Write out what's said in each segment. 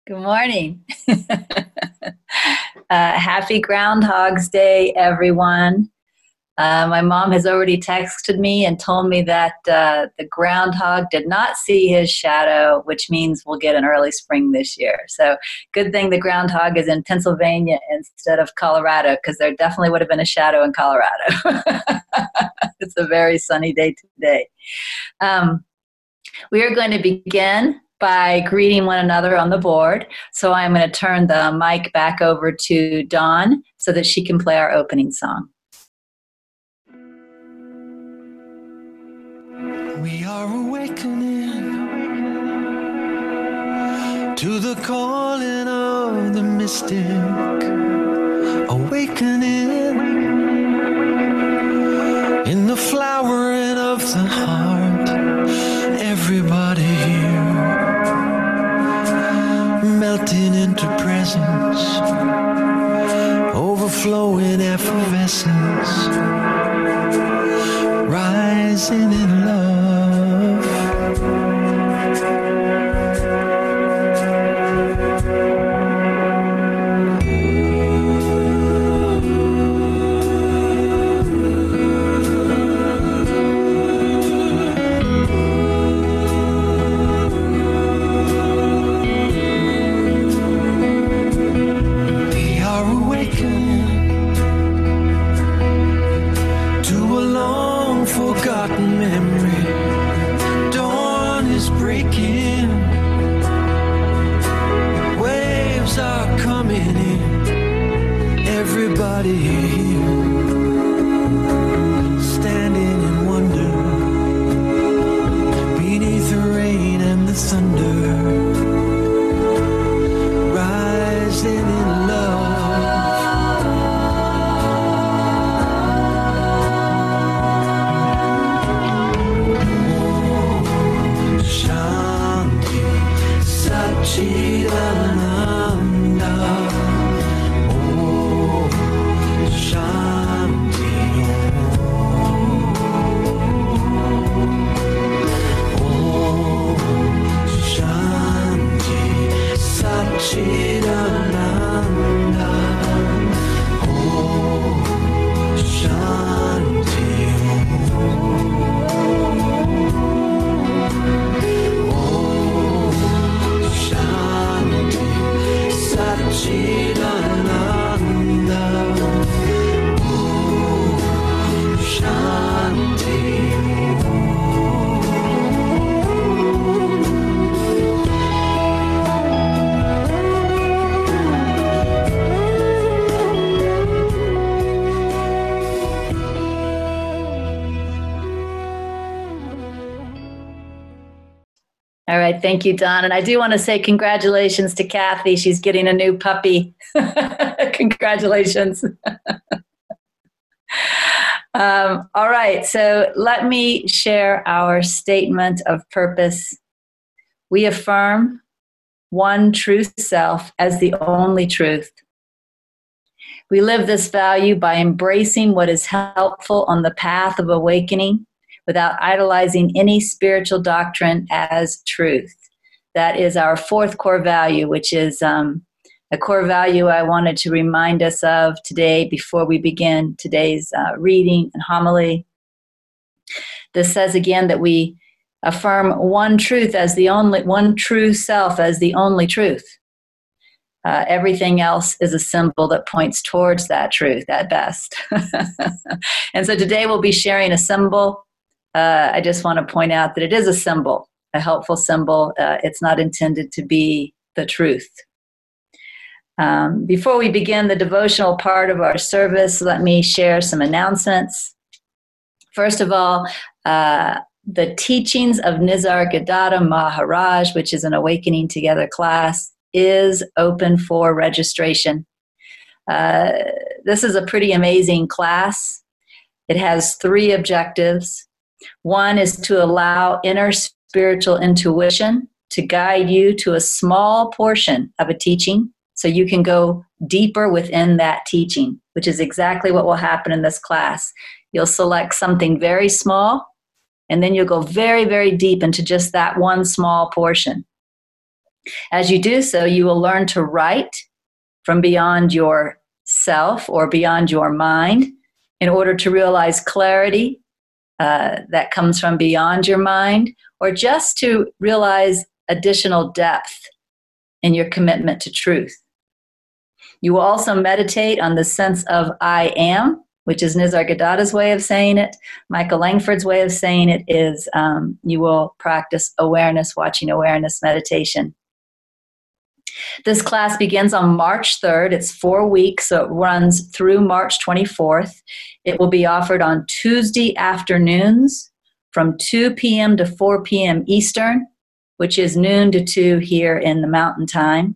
Good morning. Happy Groundhog's Day, everyone. My mom has already texted me and told me that the groundhog did not see his shadow, which means we'll get an early spring this year. So good thing the groundhog is in Pennsylvania instead of Colorado, because there definitely would have been a shadow in Colorado. It's a very sunny day today. We are going to begin by greeting one another on the board. So I'm going to turn the mic back over to Dawn so that she can play our opening song. We are awakening to the calling of the mystic, awakening in the flowering of the heart. Everybody here melting into presence, overflowing effervescence, rising in love. Everybody here, standing in wonder, beneath the rain and the thunder, rising in love. Om Shanti Satchidananda. All right, thank you, Don. And I do want to say congratulations to Kathy. She's getting a new puppy. Congratulations. All right, so let me share our statement of purpose. We affirm one true self as the only truth. We live this value by embracing what is helpful on the path of awakening, without idolizing any spiritual doctrine as truth. That is our fourth core value, which is a core value I wanted to remind us of today before we begin today's reading and homily. This says again that we affirm one truth as the only, one true self as the only truth. Everything else is a symbol that points towards that truth at best. And so today we'll be sharing a symbol. I just want to point out that it is a symbol, a helpful symbol. It's not intended to be the truth. Before we begin the devotional part of our service, let me share some announcements. First of all, the teachings of Nisargadatta Maharaj, which is an Awakening Together class, is open for registration. This is a pretty amazing class. It has 3 objectives. One is to allow inner spiritual intuition to guide you to a small portion of a teaching so you can go deeper within that teaching, which is exactly what will happen in this class. You'll select something very small, and then you'll go very, very deep into just that one small portion. As you do so, you will learn to write from beyond yourself or beyond your mind in order to realize clarity that comes from beyond your mind, or just to realize additional depth in your commitment to truth. You will also meditate on the sense of I am, which is Nisargadatta's way of saying it. Michael Langford's way of saying it is you will practice awareness, watching awareness meditation. This class begins on March 3rd. It's 4 weeks, so it runs through March 24th. It will be offered on Tuesday afternoons from 2 p.m. to 4 p.m. Eastern, which is noon to 2 here in the Mountain Time.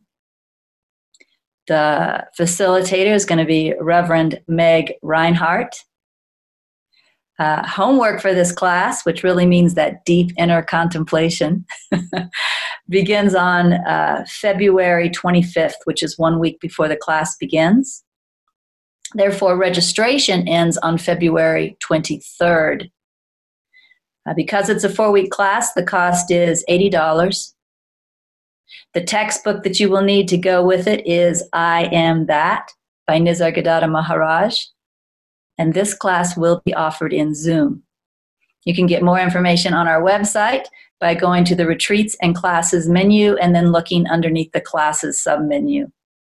The facilitator is going to be Reverend Meg Reinhardt. Homework for this class, which really means that deep inner contemplation, begins on February 25th, which is 1 week before the class begins. Therefore, registration ends on February 23rd. Because it's a 4-week class, the cost is $80. The textbook that you will need to go with it is I Am That by Nisargadatta Maharaj. And this class will be offered in Zoom. You can get more information on our website by going to the Retreats and Classes menu and then looking underneath the Classes submenu.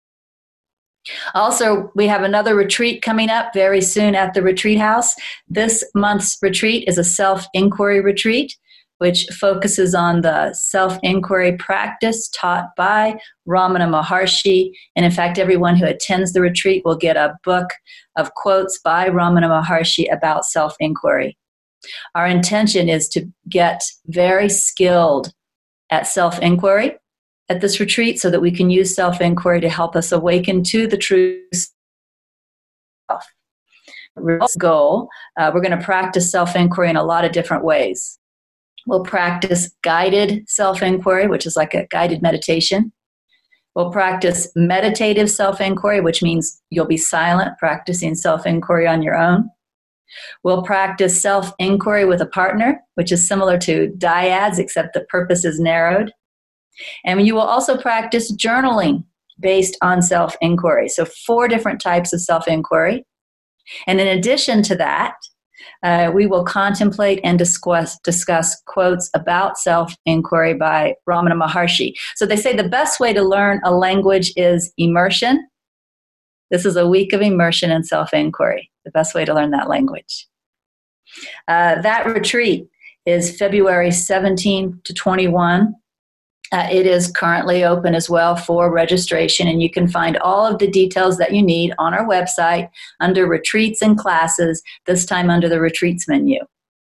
Also, we have another retreat coming up very soon at the Retreat House. This month's retreat is a self-inquiry retreat, which focuses on the self-inquiry practice taught by Ramana Maharshi. And in fact, everyone who attends the retreat will get a book of quotes by Ramana Maharshi about self-inquiry. Our intention is to get very skilled at self-inquiry at this retreat so that we can use self-inquiry to help us awaken to the true self. Goal, we're going to practice self-inquiry in a lot of different ways. We'll practice guided self-inquiry, which is like a guided meditation. We'll practice meditative self-inquiry, which means you'll be silent, practicing self-inquiry on your own. We'll practice self-inquiry with a partner, which is similar to dyads, except the purpose is narrowed. And you will also practice journaling based on self-inquiry. So 4 different types of self-inquiry. And in addition to that, we will contemplate and discuss quotes about self-inquiry by Ramana Maharshi. So they say the best way to learn a language is immersion. This is a week of immersion in self-inquiry, the best way to learn that language. That retreat is February 17 to 21. It is currently open as well for registration, and you can find all of the details that you need on our website under Retreats and Classes, this time under the Retreats menu.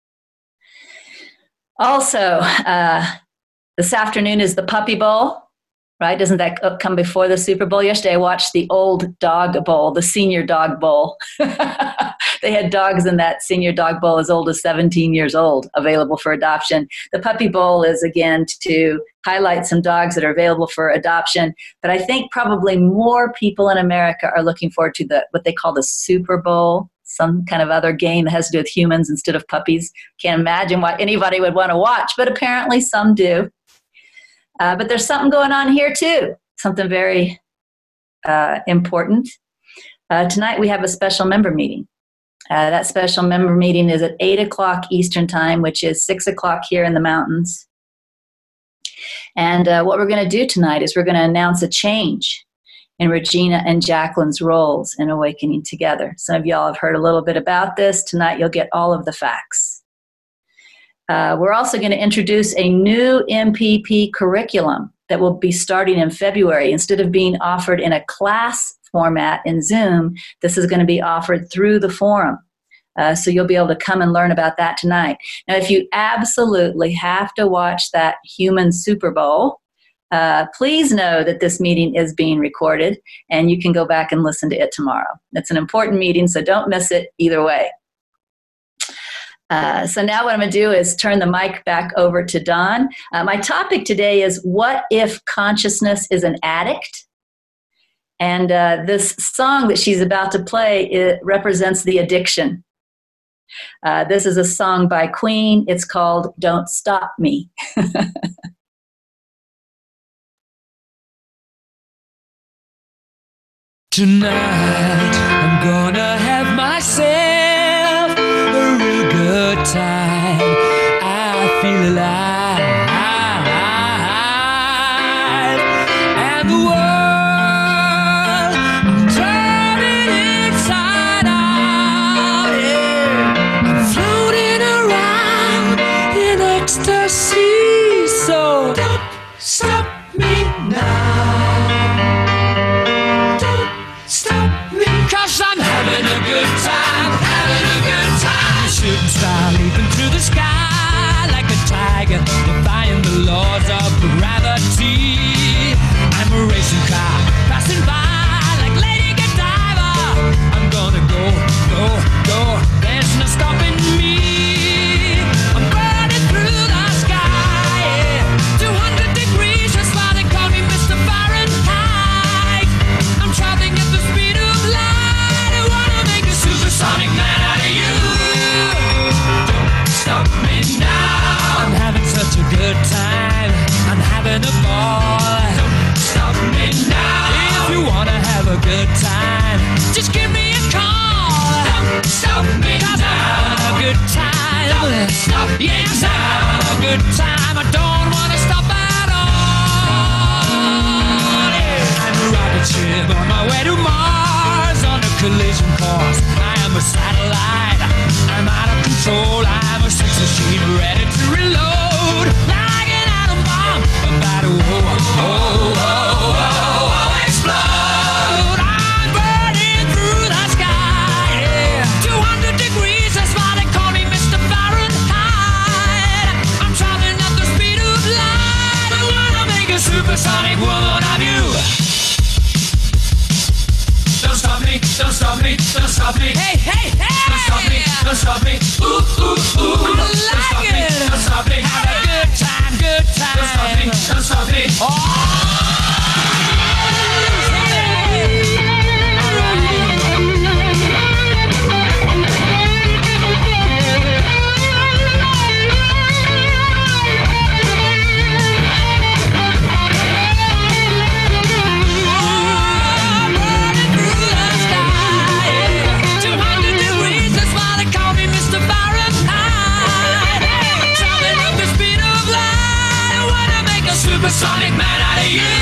Also, this afternoon is the Puppy Bowl, right? Doesn't that come before the Super Bowl? Yesterday I watched the Old Dog Bowl, the Senior Dog Bowl. They had dogs in that Senior Dog Bowl as old as 17 years old available for adoption. The Puppy Bowl is, again, to highlight some dogs that are available for adoption. But I think probably more people in America are looking forward to what they call the Super Bowl, some kind of other game that has to do with humans instead of puppies. Can't imagine why anybody would want to watch, but apparently some do. But there's something going on here too, something very important. Tonight we have a special member meeting. That special member meeting is at 8 o'clock Eastern Time, which is 6 o'clock here in the mountains. And what we're going to do tonight is we're going to announce a change in Regina and Jacqueline's roles in Awakening Together. Some of y'all have heard a little bit about this. Tonight you'll get all of the facts. We're also going to introduce a new MPP curriculum that will be starting in February. Instead of being offered in a class format in Zoom, this is going to be offered through the forum. So you'll be able to come and learn about that tonight. Now, if you absolutely have to watch that human Super Bowl, please know that this meeting is being recorded, and you can go back and listen to it tomorrow. It's an important meeting, so don't miss it either way. So now what I'm going to do is turn the mic back over to Dawn. My topic today is, what if consciousness is an addict? And this song that she's about to play, it represents the addiction. This is a song by Queen. It's called Don't Stop Me. Tonight I'm gonna have myself a real good time. I feel alive, and the world I'm turning inside out. Yeah. I'm floating around in ecstasy. So don't stop me now. Cause I'm having a good time, having a good time. Shooting star leaping through the sky like a tiger, defying the laws of gravity. I'm a racing car passing by like Lady Godiva. I'm gonna go, go, go. There's no stopping me. I'm burning through the sky, yeah. 200 degrees, that's why they call me Mr. Fahrenheit. I'm traveling at the speed of light. Supersonic man out of you. Don't stop me now. I'm having such a good time. I'm having a ball. Don't stop me now. If you wanna have a good time, just give me a call. Don't stop me now. I'm having a good time. Don't stop me now. I'm having a good time. I don't wanna stop at all. Yeah. I'm a rocket ship on my way to Mars on a collision course. I'm a satellite, I'm out of control. I'm a sex machine ready to reload. Like an atom bomb, about to explode. I'm burning through the sky, yeah. 200 degrees, that's why they call me Mr. Fahrenheit. I'm traveling at the speed of light. I wanna make a supersonic woman of you. Don't stop me, don't stop me, don't stop me. Hey, hey, hey! Don't stop me, don't stop me. Ooh, ooh, ooh. I like don't stop it. Me, don't stop me. Have a good time, good time. Don't stop me, don't stop me. Oh! Supersonic man out of you.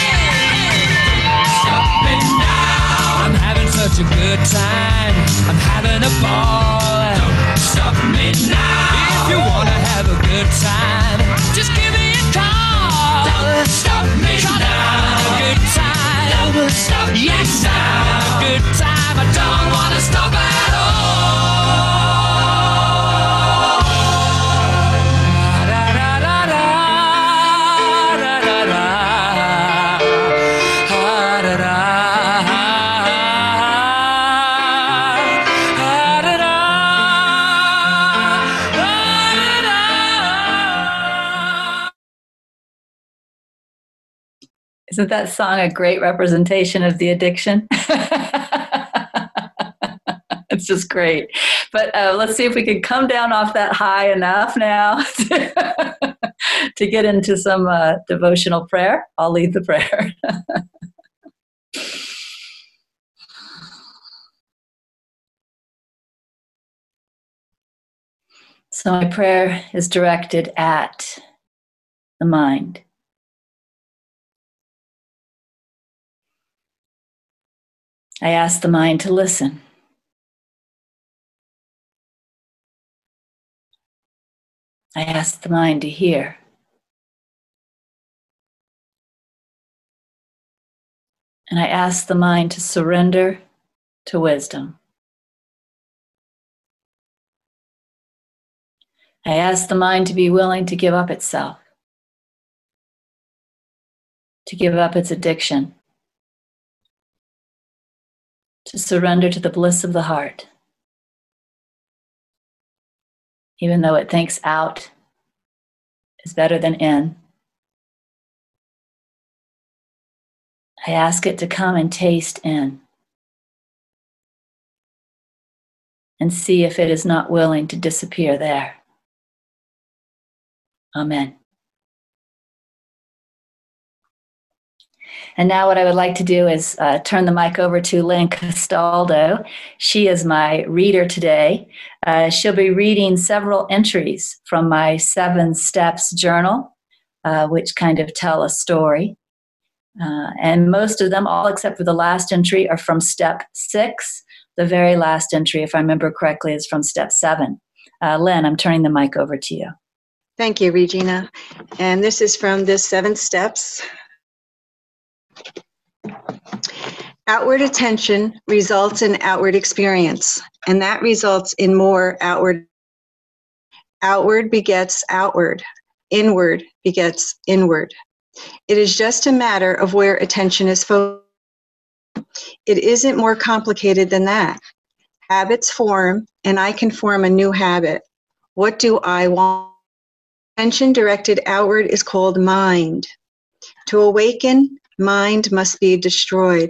Stop me now. I'm having such a good time. I'm having a ball. Don't stop me now. If you wanna have a good time, just give me a call. Don't stop me now. I'm having a good time. Don't stop me now. I'm having a good time. I don't wanna stop at all. Isn't that song a great representation of the addiction? It's just great. But let's see if we can come down off that high enough now to get into some devotional prayer. I'll lead the prayer. So my prayer is directed at the mind. I ask the mind to listen. I ask the mind to hear. And I ask the mind to surrender to wisdom. I ask the mind to be willing to give up itself, to give up its addiction, to surrender to the bliss of the heart, even though it thinks out is better than in. I ask it to come and taste in and see if it is not willing to disappear there. Amen. And now what I would like to do is turn the mic over to Lynn Castaldo. She is my reader today. She'll be reading several entries from my 7 Steps journal, which kind of tell a story. And most of them, all except for the last entry, are from step 6. The very last entry, if I remember correctly, is from step 7. Lynn, I'm turning the mic over to you. Thank you, Regina. And this is from the 7 Steps. Outward attention results in outward experience, and that results in more outward. Outward begets outward. Inward begets inward. It is just a matter of where attention is focused. It isn't more complicated than that. Habits form, and I can form a new habit. What do I want? Attention directed outward is called mind. To awaken, mind must be destroyed.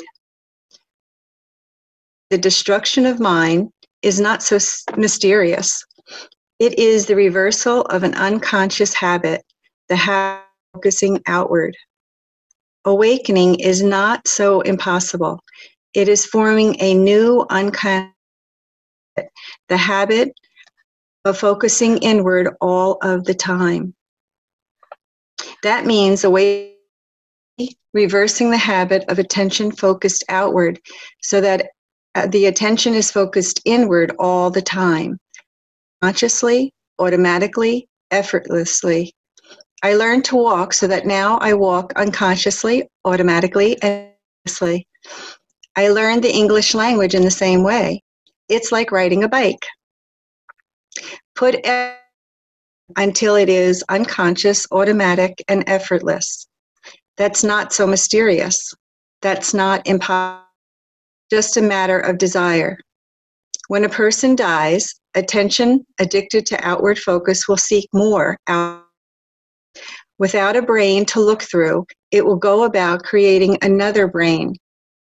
The destruction of mind is not so mysterious. It is the reversal of an unconscious habit, the habit of focusing outward. Awakening is not so impossible. It is forming a new unconscious habit, the habit of focusing inward all of the time. That means reversing the habit of attention focused outward so that the attention is focused inward all the time, consciously, automatically, effortlessly. I learned to walk so that now I walk unconsciously, automatically, and effortlessly. I learned the English language in the same way. It's like riding a bike. Put until it is unconscious, automatic, and effortless. That's not so mysterious. That's not impossible. Just a matter of desire. When a person dies, attention addicted to outward focus will seek more out. Without a brain to look through, it will go about creating another brain,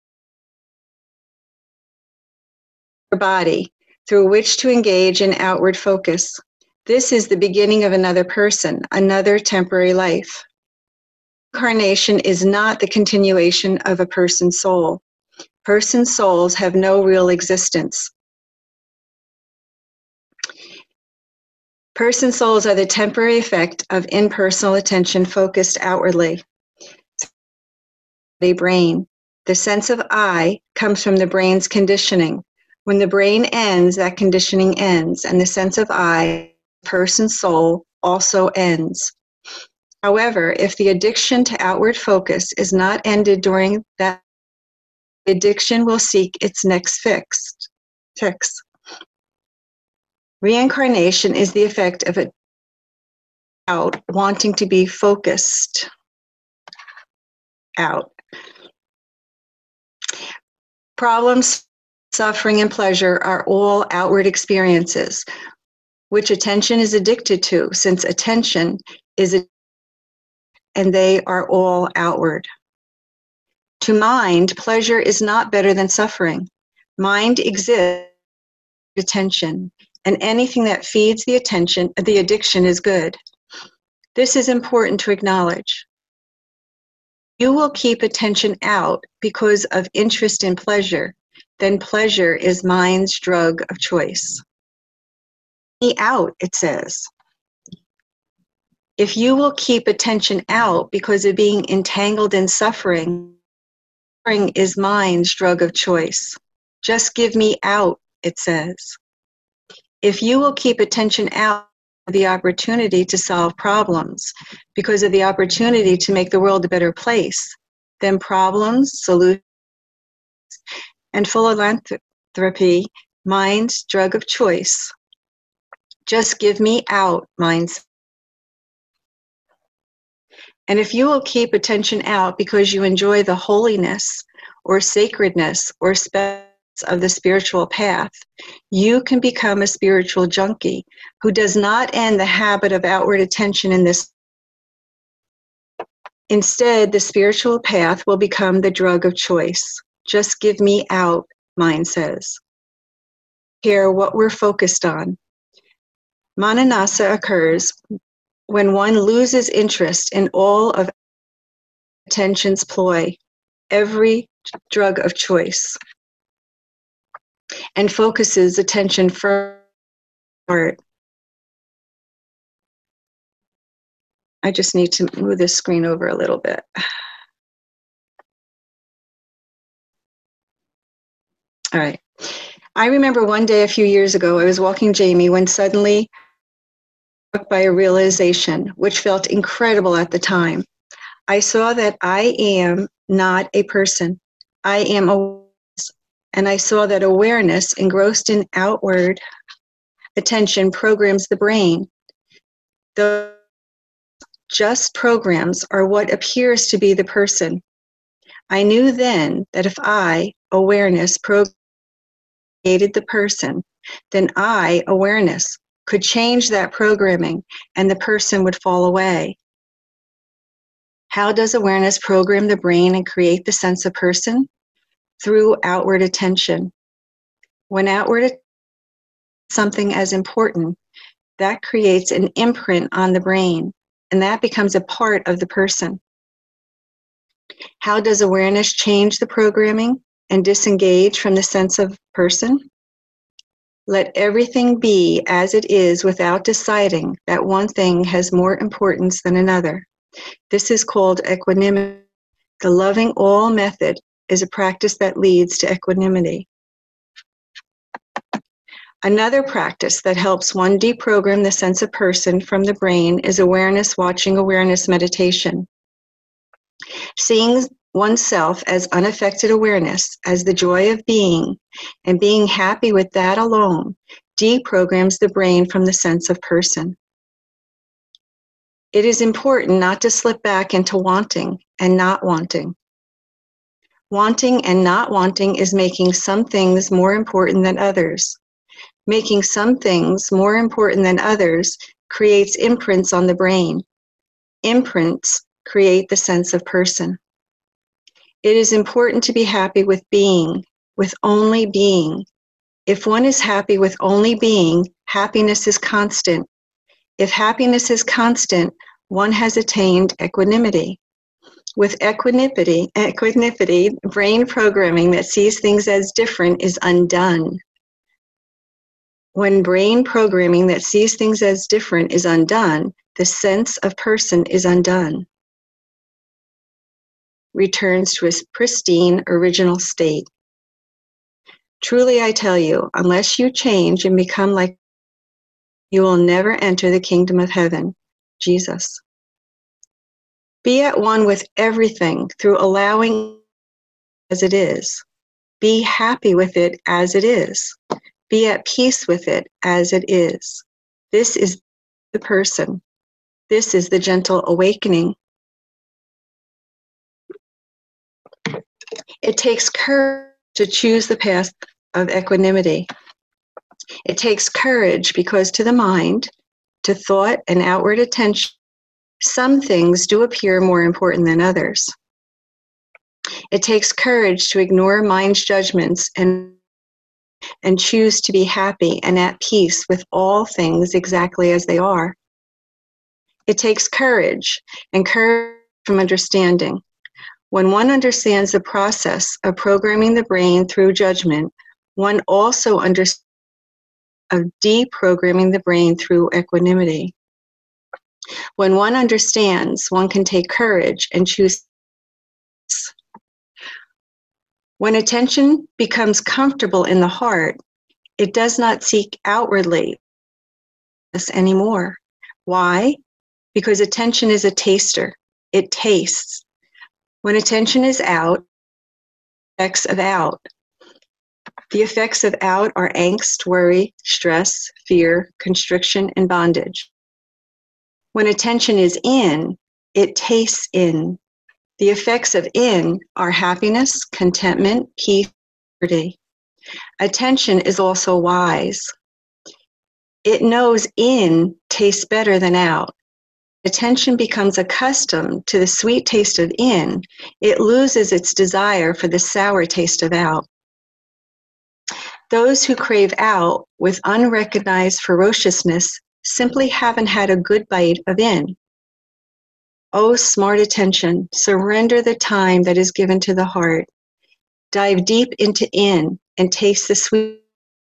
or body, through which to engage in outward focus. This is the beginning of another person, another temporary life. Incarnation is not the continuation of a person's soul. Person's souls have no real existence. Person souls are the temporary effect of impersonal attention focused outwardly. The brain. The sense of I comes from the brain's conditioning. When the brain ends, that conditioning ends, and the sense of I, person's soul, also ends. However, if the addiction to outward focus is not ended during that, the addiction will seek its next fix. Reincarnation is the effect of it out, wanting to be focused out. Problems, suffering, and pleasure are all outward experiences, which attention is addicted to, since attention is and they are all outward. To mind, pleasure is not better than suffering. Mind exists attention, and anything that feeds the attention, the addiction is good. This is important to acknowledge. You will keep attention out because of interest in pleasure, then pleasure is mind's drug of choice. Be out, it says. If you will keep attention out because of being entangled in suffering, suffering is mind's drug of choice. Just give me out, it says. If you will keep attention out of the opportunity to solve problems because of the opportunity to make the world a better place, then problems, solutions, and philanthropy, mind's drug of choice. Just give me out, mind says. And if you will keep attention out because you enjoy the holiness or sacredness or spells of the spiritual path, you can become a spiritual junkie who does not end the habit of outward attention in this. Instead, the spiritual path will become the drug of choice. Just give me out, mind says. Care what we're focused on. Mananasa occurs when one loses interest in all of attention's ploy. every drug of choice and focuses attention forward. I just need to move this screen over a little bit. All right. I remember one day a few years ago, I was walking Jamie when suddenly struck by a realization, which felt incredible at the time. I saw that I am not a person. I am awareness. And I saw that awareness engrossed in outward attention programs the brain. The just programs are what appears to be the person. I knew then that if I, awareness, created the person, then I, awareness, could change that programming and the person would fall away. How does awareness program the brain and create the sense of person? Through outward attention. When outward something as important, that creates an imprint on the brain, and that becomes a part of the person. How does awareness change the programming and disengage from the sense of person? Let everything be as it is without deciding that one thing has more importance than another. This is called equanimity. The loving all method is a practice that leads to equanimity. Another practice that helps one deprogram the sense of person from the brain is awareness watching awareness meditation. Seeing oneself as unaffected awareness, as the joy of being, and being happy with that alone, deprograms the brain from the sense of person. It is important not to slip back into wanting and not wanting. Wanting and not wanting is making some things more important than others. Making some things more important than others creates imprints on the brain. Imprints create the sense of person. It is important to be happy with being, with only being. If one is happy with only being, happiness is constant. If happiness is constant, one has attained equanimity. With equanimity, brain programming that sees things as different is undone. When brain programming that sees things as different is undone, the sense of person is undone. Returns to its pristine original state. Truly I tell you, unless you change and become like, you will never enter the kingdom of heaven. Jesus. Be at one with everything through allowing as it is. Be happy with it as it is. Be at peace with it as it is. This is the person. This is the gentle awakening. It takes courage to choose the path of equanimity. It takes courage because to the mind, to thought and outward attention, some things do appear more important than others. It takes courage to ignore mind's judgments and choose to be happy and at peace with all things exactly as they are. It takes courage and courage from understanding. When one understands the process of programming the brain through judgment, one also understands of deprogramming the brain through equanimity. When one understands, one can take courage and choose. When attention becomes comfortable in the heart, it does not seek outwardly anymore. Why? Because attention is a taster. It tastes. When attention is out, effects of out. The effects of out are angst, worry, stress, fear, constriction, and bondage. When attention is in, it tastes in. The effects of in are happiness, contentment, peace, liberty. Attention is also wise. It knows in tastes better than out. Attention becomes accustomed to the sweet taste of in, it loses its desire for the sour taste of out. Those who crave out with unrecognized ferociousness simply haven't had a good bite of in. Oh, smart attention, surrender the time that is given to the heart. Dive deep into in and taste the sweet.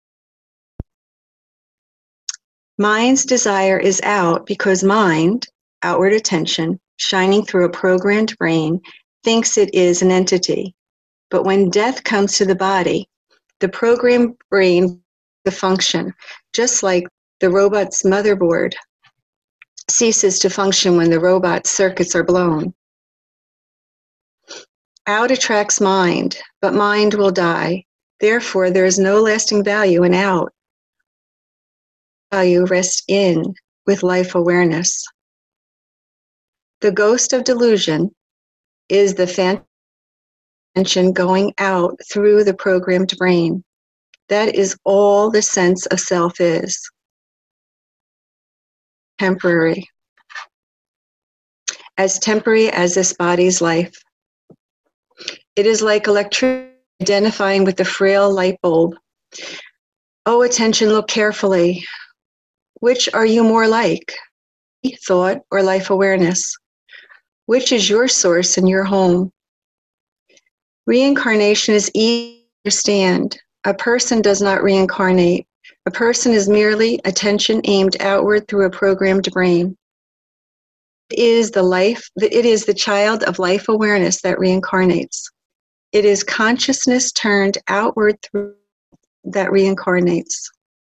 Mind's desire is out because mind, outward attention, shining through a programmed brain, thinks it is an entity. But when death comes to the body, the programmed brain to function, just like the robot's motherboard ceases to function when the robot's circuits are blown. Out attracts mind, but mind will die. Therefore, there is no lasting value in out. Value rests in with life awareness. The ghost of delusion is the phantom going out through the programmed brain. That is all the sense of self is. Temporary. As temporary as this body's life. It is like electricity identifying with the frail light bulb. Oh, attention, look carefully. Which are you more like? Thought or life awareness? Which is your source and your home? Reincarnation is easy to understand. A person does not reincarnate. A person is merely attention aimed outward through a programmed brain. It is the child of life awareness that reincarnates. It is consciousness turned outward through that reincarnates.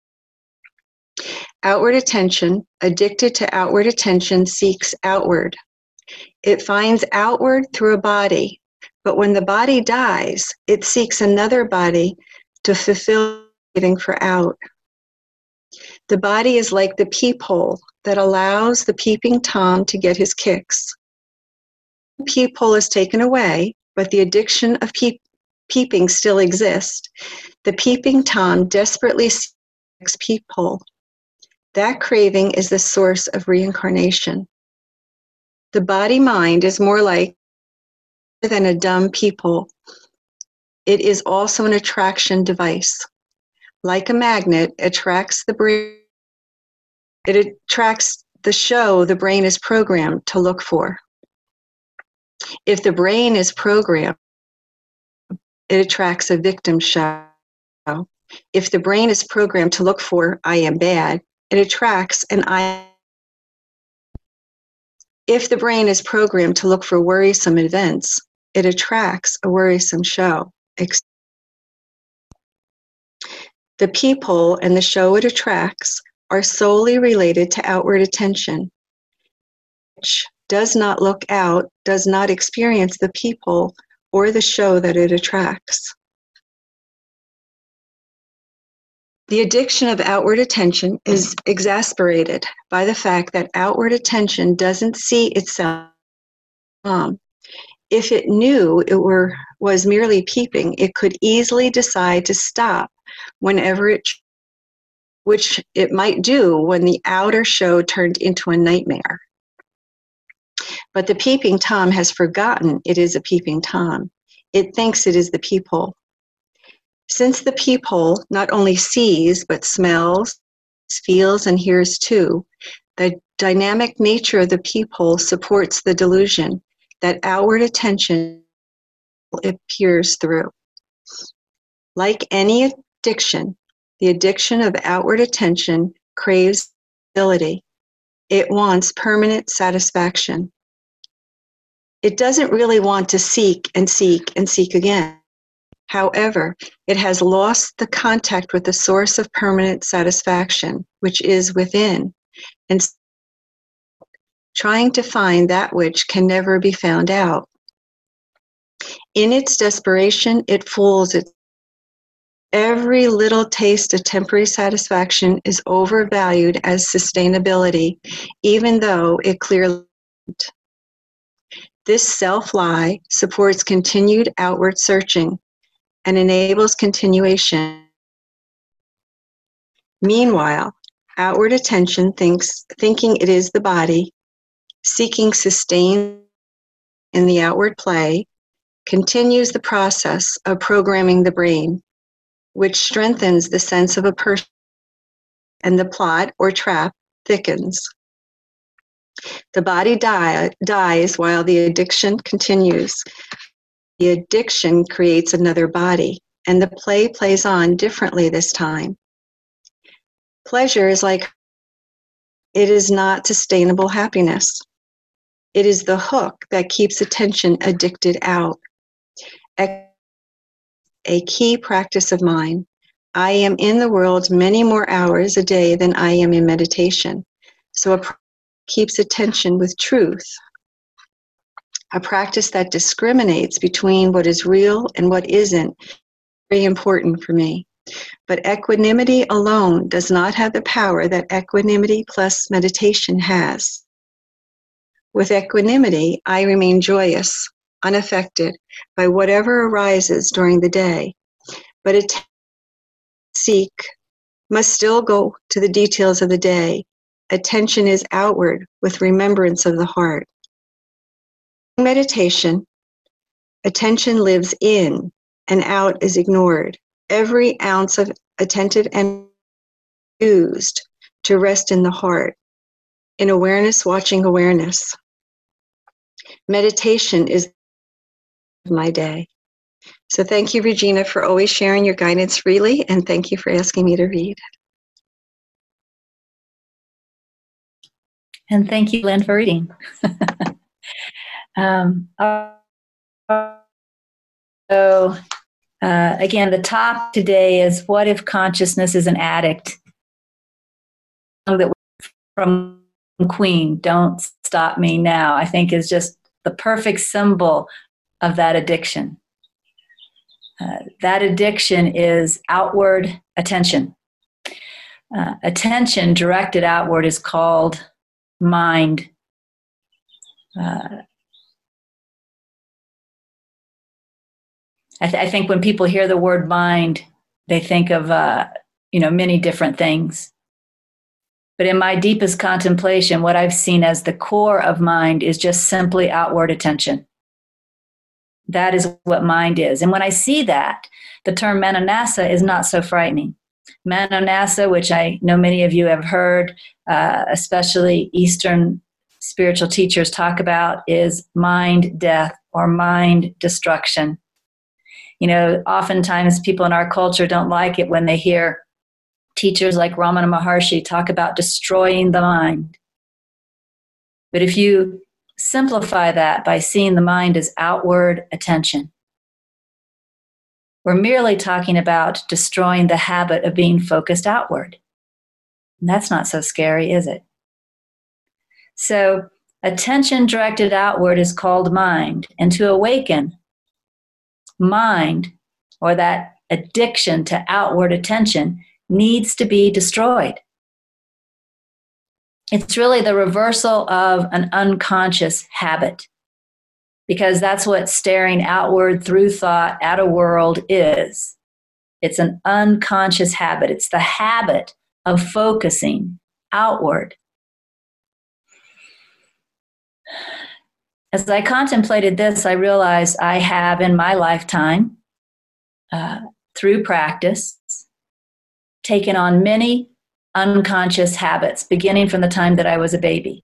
Outward attention, addicted to outward attention, seeks outward. It finds outward through a body, but when the body dies, it seeks another body to fulfill craving for out. The body is like the peephole that allows the peeping Tom to get his kicks. The peephole is taken away, but the addiction of peeping still exists. The peeping Tom desperately seeks peephole. That craving is the source of reincarnation. The body-mind is more like than a dumb peephole. It is also an attraction device. Like a magnet, attracts the brain. It attracts the show the brain is programmed to look for. If the brain is programmed, it attracts a victim show. If the brain is programmed to look for I am bad, it attracts an I. If the brain is programmed to look for worrisome events, it attracts a worrisome show. The peephole and the show it attracts are solely related to outward attention, which does not look out, does not experience the peephole or the show that it attracts. The addiction of outward attention is exasperated by the fact that outward attention doesn't see itself. If it knew it was merely peeping, it could easily decide to stop whenever which it might do when the outer show turned into a nightmare. But the peeping Tom has forgotten it is a peeping Tom. It thinks it is the peephole. Since the peephole not only sees, but smells, feels, and hears too, the dynamic nature of the peephole supports the delusion that outward attention appears through. Like any addiction, the addiction of outward attention craves stability. It wants permanent satisfaction. It doesn't really want to seek and seek and seek again. However, it has lost the contact with the source of permanent satisfaction, which is within, and trying to find that which can never be found out. In its desperation, it fools it. Every little taste of temporary satisfaction is overvalued as sustainability, even though it clearly isn't. This self-lie supports continued outward searching and enables continuation. Meanwhile, outward attention thinking it is the body, seeking sustain in the outward play, continues the process of programming the brain, which strengthens the sense of a person, and the plot or trap thickens. The body dies while the addiction continues. The addiction creates another body, and the play plays on differently this time. Pleasure is like, it is not sustainable happiness. It is the hook that keeps attention addicted out. A key practice of mine. I am in the world many more hours a day than I am in meditation. So a practice keeps attention with truth. A practice that discriminates between what is real and what isn't, very important for me. But equanimity alone does not have the power that equanimity plus meditation has. With equanimity, I remain joyous, unaffected by whatever arises during the day. But must still go to the details of the day. Attention is outward with remembrance of the heart. In meditation, attention lives in and out is ignored. Every ounce of attentive energy used to rest in the heart, in awareness, watching awareness. Meditation is my day. So thank you, Regina, for always sharing your guidance freely, and thank you for asking me to read. And thank you, Lynn, for reading. Again, the top today is, what if consciousness is an addict? That from Queen, Don't Stop Me Now, I think is just the perfect symbol of that addiction. That addiction is outward attention. Attention directed outward is called mind. I think when people hear the word mind, they think of many different things. But in my deepest contemplation, what I've seen as the core of mind is just simply outward attention. That is what mind is. And when I see that, the term Mananasa is not so frightening. Mananasa, which I know many of you have heard, especially Eastern spiritual teachers talk about, is mind death or mind destruction. Oftentimes people in our culture don't like it when they hear teachers like Ramana Maharshi talk about destroying the mind. But if you simplify that by seeing the mind as outward attention, we're merely talking about destroying the habit of being focused outward. And that's not so scary, is it? So attention directed outward is called mind. And to awaken mind, or that addiction to outward attention, needs to be destroyed. It's really the reversal of an unconscious habit, because that's what staring outward through thought at a world is. It's an unconscious habit. It's the habit of focusing outward. As I contemplated this, I realized I have in my lifetime, through practice, taken on many unconscious habits, beginning from the time that I was a baby.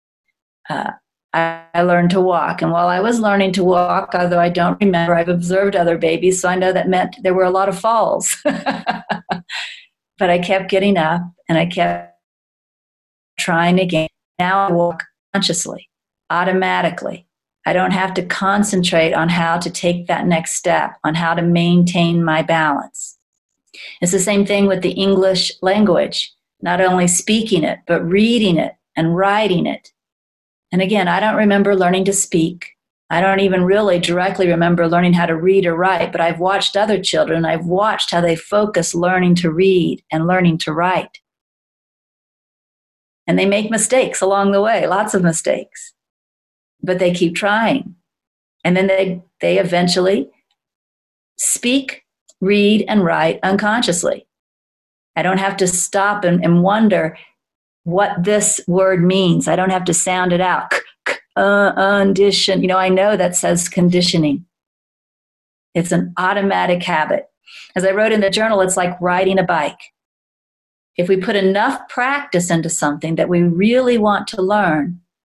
I learned to walk, and while I was learning to walk, although I don't remember, I've observed other babies, so I know that meant there were a lot of falls. But I kept getting up, and I kept trying again. Now I walk consciously, automatically. I don't have to concentrate on how to take that next step, on how to maintain my balance. It's the same thing with the English language, not only speaking it, but reading it and writing it. And again, I don't remember learning to speak. I don't even really directly remember learning how to read or write, but I've watched other children. I've watched how they focus learning to read and learning to write. And they make mistakes along the way, lots of mistakes. But they keep trying. And then they eventually speak, read, and write unconsciously. I don't have to stop and wonder what this word means. I don't have to sound it out. Condition. I know that says conditioning. It's an automatic habit. As I wrote in the journal, it's like riding a bike. If we put enough practice into something that we really want to learn,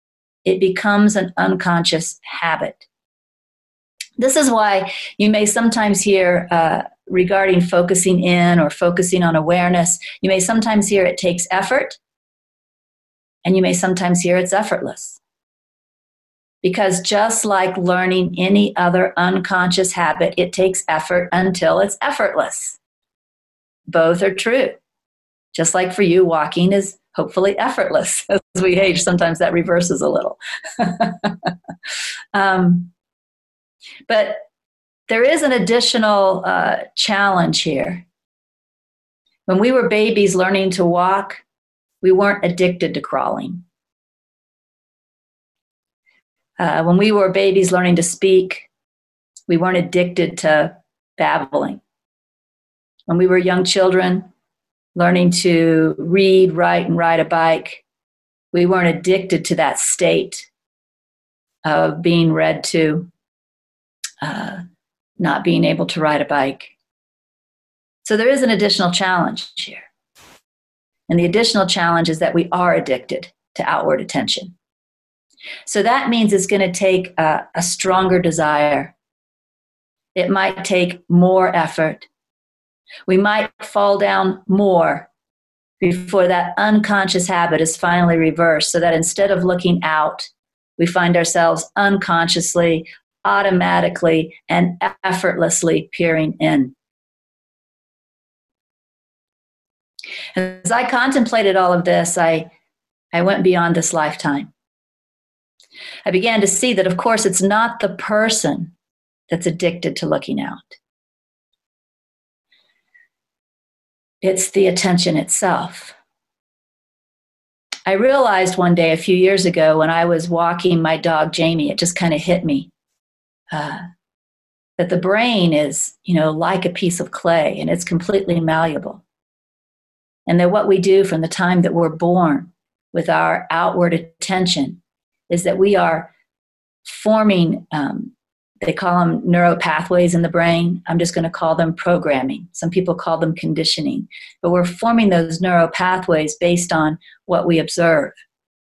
it becomes an unconscious habit. This is why you may sometimes hear regarding focusing in or focusing on awareness, you may sometimes hear it takes effort, and you may sometimes hear it's effortless. Because just like learning any other unconscious habit, it takes effort until it's effortless. Both are true. Just like for you, walking is hopefully effortless. As we age, sometimes that reverses a little. But there is an additional challenge here. When we were babies learning to walk, we weren't addicted to crawling. When we were babies learning to speak, we weren't addicted to babbling. When we were young children learning to read, write, and ride a bike, we weren't addicted to that state of being read to, not being able to ride a bike. So there is an additional challenge here. And the additional challenge is that we are addicted to outward attention. So that means it's going to take a stronger desire. It might take more effort. We might fall down more before that unconscious habit is finally reversed, so that instead of looking out, we find ourselves unconsciously, automatically, and effortlessly peering in. As I contemplated all of this, I went beyond this lifetime. I began to see that, of course, it's not the person that's addicted to looking out. It's the attention itself. I realized one day a few years ago when I was walking my dog, Jamie, it just kind of hit me that the brain is, like a piece of clay, and it's completely malleable. And that what we do from the time that we're born with our outward attention is that we are forming, they call them neural pathways in the brain. I'm just going to call them programming. Some people call them conditioning. But we're forming those neural pathways based on what we observe.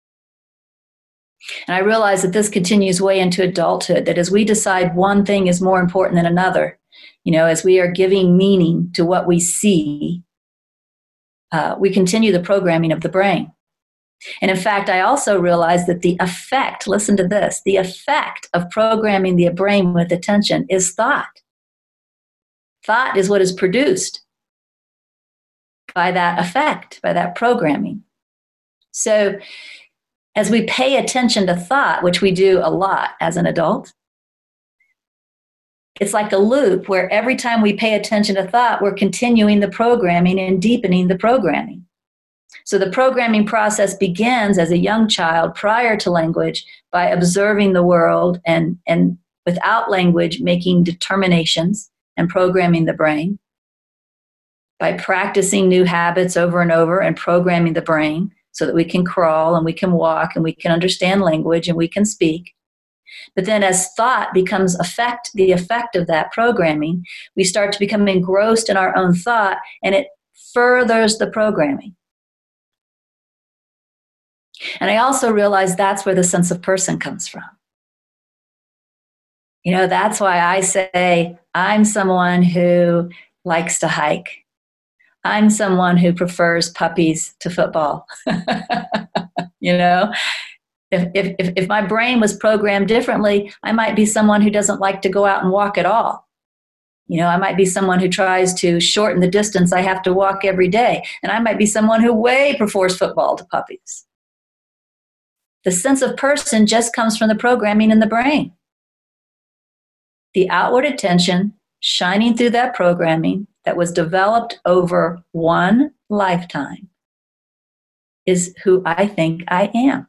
And I realize that this continues way into adulthood, that as we decide one thing is more important than another, as we are giving meaning to what we see, we continue the programming of the brain. And in fact, I also realized that the effect, listen to this, the effect of programming the brain with attention is thought. Thought is what is produced by that effect, by that programming. So as we pay attention to thought, which we do a lot as an adult, it's like a loop where every time we pay attention to thought, we're continuing the programming and deepening the programming. So the programming process begins as a young child prior to language by observing the world and without language making determinations and programming the brain, by practicing new habits over and over and programming the brain so that we can crawl and we can walk and we can understand language and we can speak. But then as thought becomes the effect of that programming, we start to become engrossed in our own thought, and it furthers the programming. And I also realized that's where the sense of person comes from. That's why I say I'm someone who likes to hike. I'm someone who prefers puppies to football. If my brain was programmed differently, I might be someone who doesn't like to go out and walk at all. I might be someone who tries to shorten the distance I have to walk every day. And I might be someone who way prefers football to puppies. The sense of person just comes from the programming in the brain. The outward attention shining through that programming that was developed over one lifetime is who I think I am.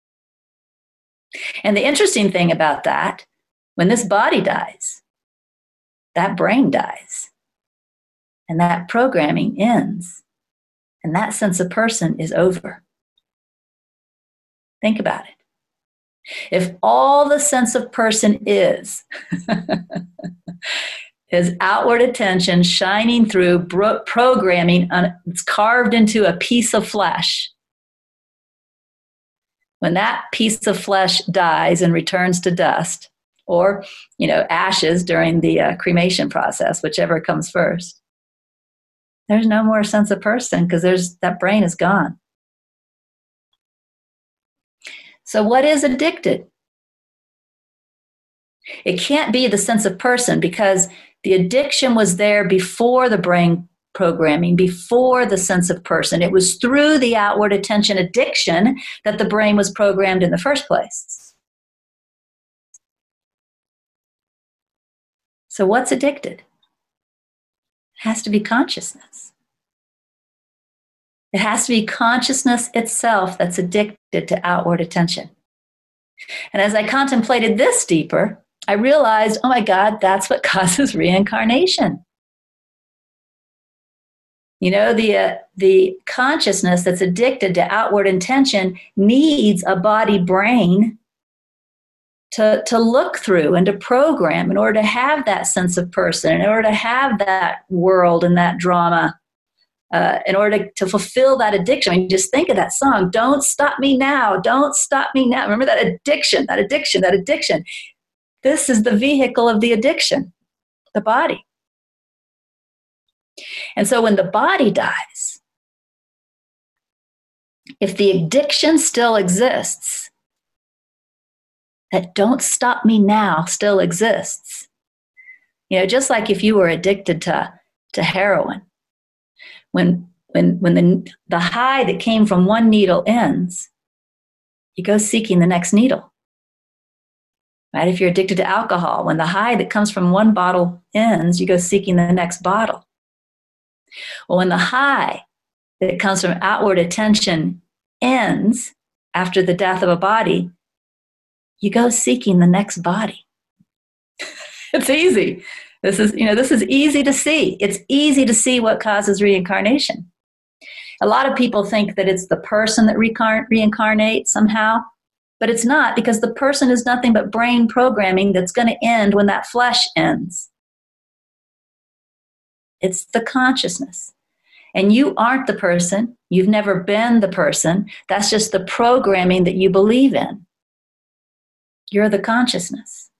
And the interesting thing about that, when this body dies, that brain dies. And that programming ends. And that sense of person is over. Think about it. If all the sense of person is outward attention shining through programming, it's carved into a piece of flesh, When that piece of flesh dies and returns to dust, or, ashes during the cremation process, whichever comes first, there's no more sense of person because that brain is gone. So what is addicted? It can't be the sense of person because the addiction was there before the brain programming, before the sense of person. It was through the outward attention addiction that the brain was programmed in the first place. So what's addicted? It has to be consciousness. It has to be consciousness itself that's addicted to outward attention. And as I contemplated this deeper, I realized, oh my God, that's what causes reincarnation. The consciousness that's addicted to outward intention needs a body brain to look through and to program in order to have that sense of person, in order to have that world and that drama, in order to fulfill that addiction. I mean, just think of that song, Don't Stop Me Now, Don't Stop Me Now. Remember that addiction, that addiction, that addiction. This is the vehicle of the addiction, the body. And so when the body dies, if the addiction still exists, that don't stop me now still exists. Just like if you were addicted to heroin, when the high that came from one needle ends, you go seeking the next needle. Right? If you're addicted to alcohol, when the high that comes from one bottle ends, you go seeking the next bottle. Well, when the high that comes from outward attention ends after the death of a body, you go seeking the next body. It's easy. This is easy to see. It's easy to see what causes reincarnation. A lot of people think that it's the person that reincarnates somehow, but it's not, because the person is nothing but brain programming that's going to end when that flesh ends. It's the consciousness. And you aren't the person. You've never been the person. That's just the programming that you believe in. You're the consciousness.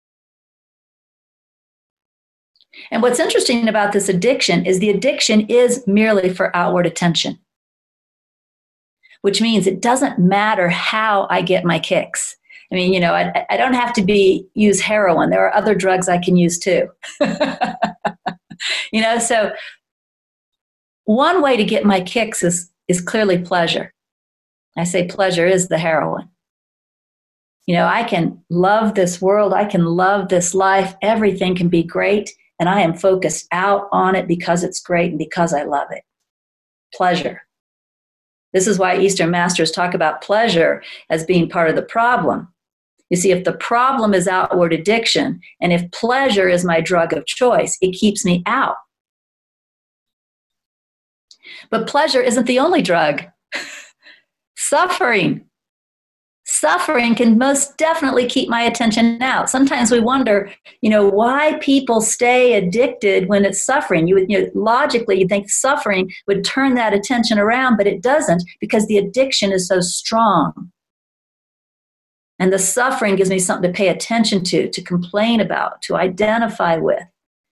And what's interesting about this addiction is the addiction is merely for outward attention, which means it doesn't matter how I get my kicks. I mean, I don't have to use heroin. There are other drugs I can use too. So one way to get my kicks is clearly pleasure. I say pleasure is the heroin. I can love this world. I can love this life. Everything can be great. And I am focused out on it because it's great and because I love it. Pleasure. This is why Eastern masters talk about pleasure as being part of the problem. You see, if the problem is outward addiction, and if pleasure is my drug of choice, it keeps me out. But pleasure isn't the only drug. Suffering can most definitely keep my attention out. Sometimes we wonder, why people stay addicted when it's suffering. Logically, you'd think suffering would turn that attention around, but it doesn't, because the addiction is so strong. And the suffering gives me something to pay attention to complain about, to identify with.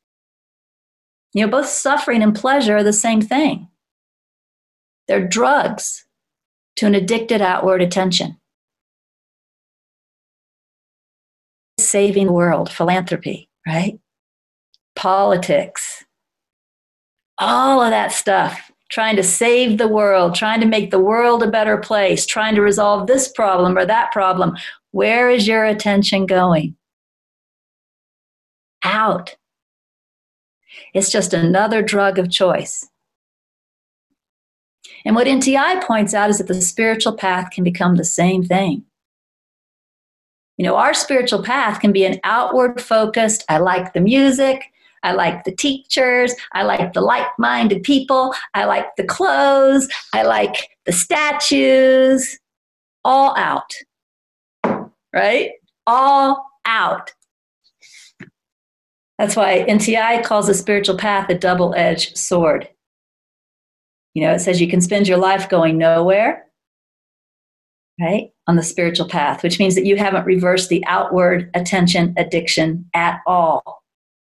Both suffering and pleasure are the same thing. They're drugs to an addicted outward attention. Saving the world, philanthropy, right? Politics, all of that stuff, trying to save the world, trying to make the world a better place, trying to resolve this problem or that problem. Where is your attention going? Out. It's just another drug of choice. And what NTI points out is that the spiritual path can become the same thing. Our spiritual path can be an outward focused, I like the music, I like the teachers, I like the like-minded people, I like the clothes, I like the statues, all out, right? All out. That's why NTI calls the spiritual path a double-edged sword. It says you can spend your life going nowhere, right? on the spiritual path, which means that you haven't reversed the outward attention addiction at all.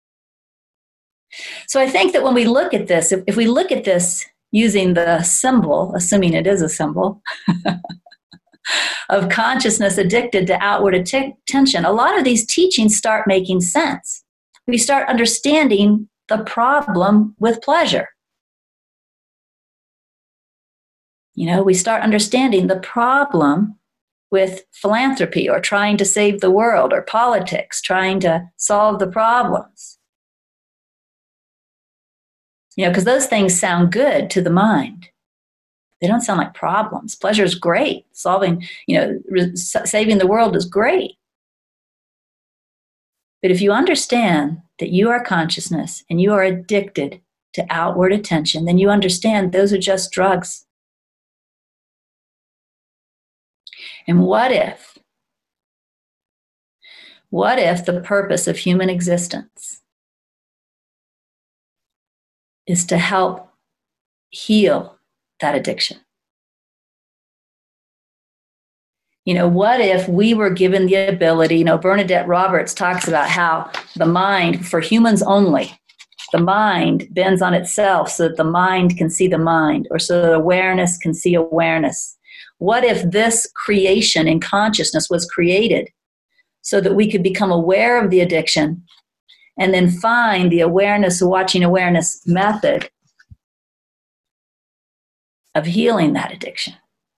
So I think that when we look at this, if we look at this using the symbol, assuming it is a symbol, of consciousness addicted to outward attention, a lot of these teachings start making sense. We start understanding the problem with pleasure. We start understanding the problem with philanthropy or trying to save the world or politics, trying to solve the problems. Because those things sound good to the mind. They don't sound like problems. Pleasure is great. Solving, saving the world is great. But if you understand that you are consciousness and you are addicted to outward attention, then you understand those are just drugs. And what if the purpose of human existence is to help heal that addiction? What if we were given the ability, Bernadette Roberts talks about how the mind, for humans only, the mind bends on itself so that the mind can see the mind, or so that awareness can see awareness. What if this creation in consciousness was created so that we could become aware of the addiction and then find the awareness, watching awareness method of healing that addiction?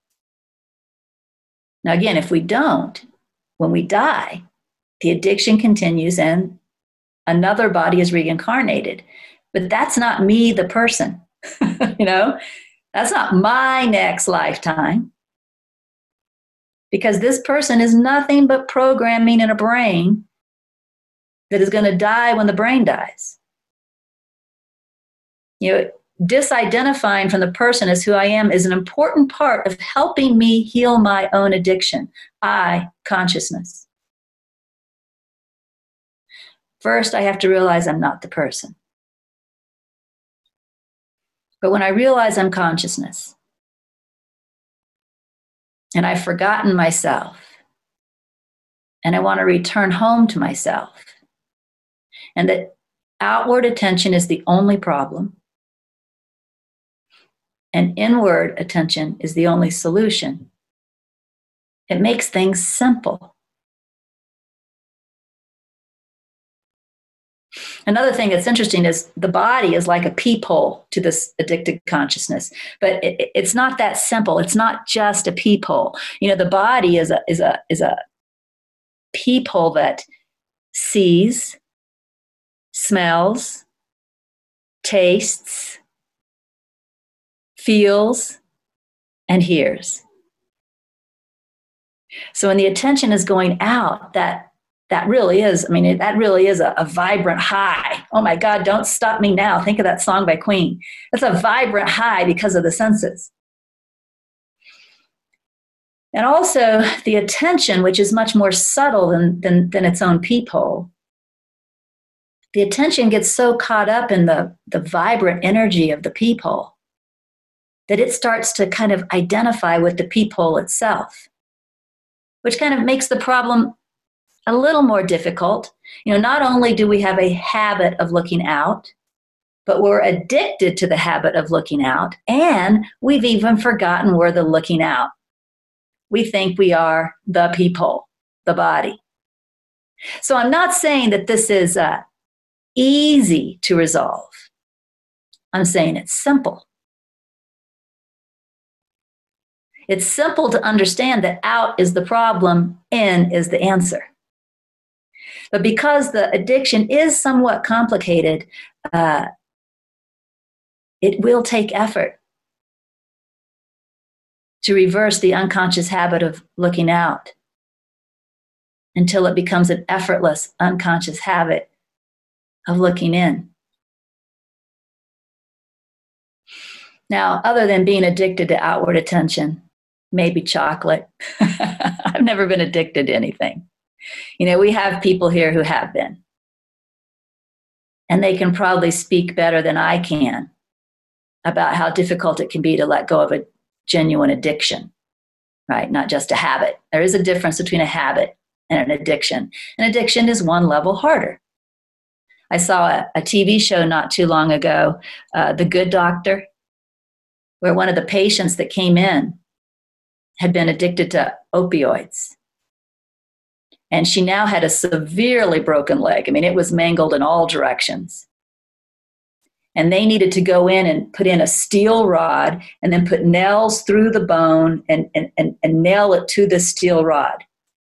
Now, again, if we don't, when we die, the addiction continues and another body is reincarnated. But that's not me, the person. That's not my next lifetime. Because this person is nothing but programming in a brain that is going to die when the brain dies. Disidentifying from the person as who I am is an important part of helping me heal my own addiction. Consciousness. First, I have to realize I'm not the person. But when I realize I'm consciousness, and I've forgotten myself, and I want to return home to myself, and that outward attention is the only problem, and inward attention is the only solution, it makes things simple. Another thing that's interesting is the body is like a peephole to this addicted consciousness, but it's not that simple. It's not just a peephole. The body is a peephole that sees, smells, tastes, feels, and hears. So when the attention is going out, that really is a vibrant high. Oh my God, don't stop me now. Think of that song by Queen. It's a vibrant high because of the senses. And also the attention, which is much more subtle than its own peephole. The attention gets so caught up in the vibrant energy of the peephole that it starts to kind of identify with the peephole itself, which kind of makes the problem a little more difficult. Not only do we have a habit of looking out, but we're addicted to the habit of looking out, and we've even forgotten we're the looking out. We think we are the peephole, the body. So I'm not saying that this is easy to resolve. I'm saying it's simple. It's simple to understand that out is the problem, in is the answer. But because the addiction is somewhat complicated, it will take effort to reverse the unconscious habit of looking out until it becomes an effortless, unconscious habit of looking in. Now, other than being addicted to outward attention, maybe chocolate. I've never been addicted to anything. We have people here who have been. And they can probably speak better than I can about how difficult it can be to let go of a genuine addiction. right? Not just a habit. There is a difference between a habit and an addiction. An addiction is one level harder. I saw a TV show not too long ago, The Good Doctor, where one of the patients that came in had been addicted to opioids. And she now had a severely broken leg. I mean, it was mangled in all directions. And they needed to go in and put in a steel rod and then put nails through the bone and nail it to the steel rod.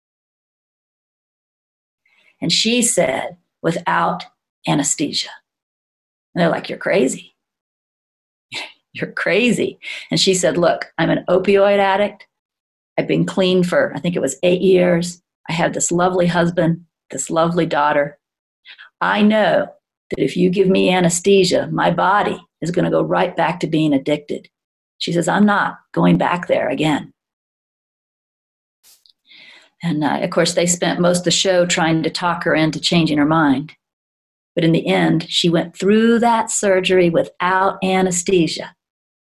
And she said, without anesthesia. And they're like, you're crazy. You're crazy. And she said, look, I'm an opioid addict. I've been clean for, I think it was 8 years. I have this lovely husband, this lovely daughter. I know that if you give me anesthesia, my body is going to go right back to being addicted. She says, I'm not going back there again. And of course, they spent most of the show trying to talk her into changing her mind. But in the end, she went through that surgery without anesthesia.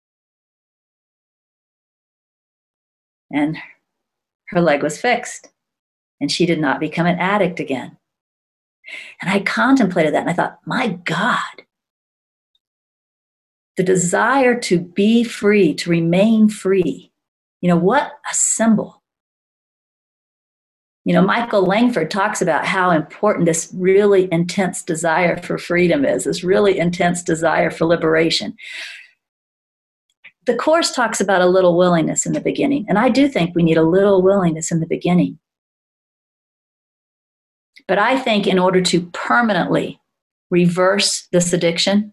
And her leg was fixed. And she did not become an addict again. And I contemplated that and I thought, my God, the desire to be free, to remain free, what a symbol. Michael Langford talks about how important this really intense desire for freedom is, this really intense desire for liberation. The Course talks about a little willingness in the beginning, and I do think we need a little willingness in the beginning. But I think in order to permanently reverse this addiction,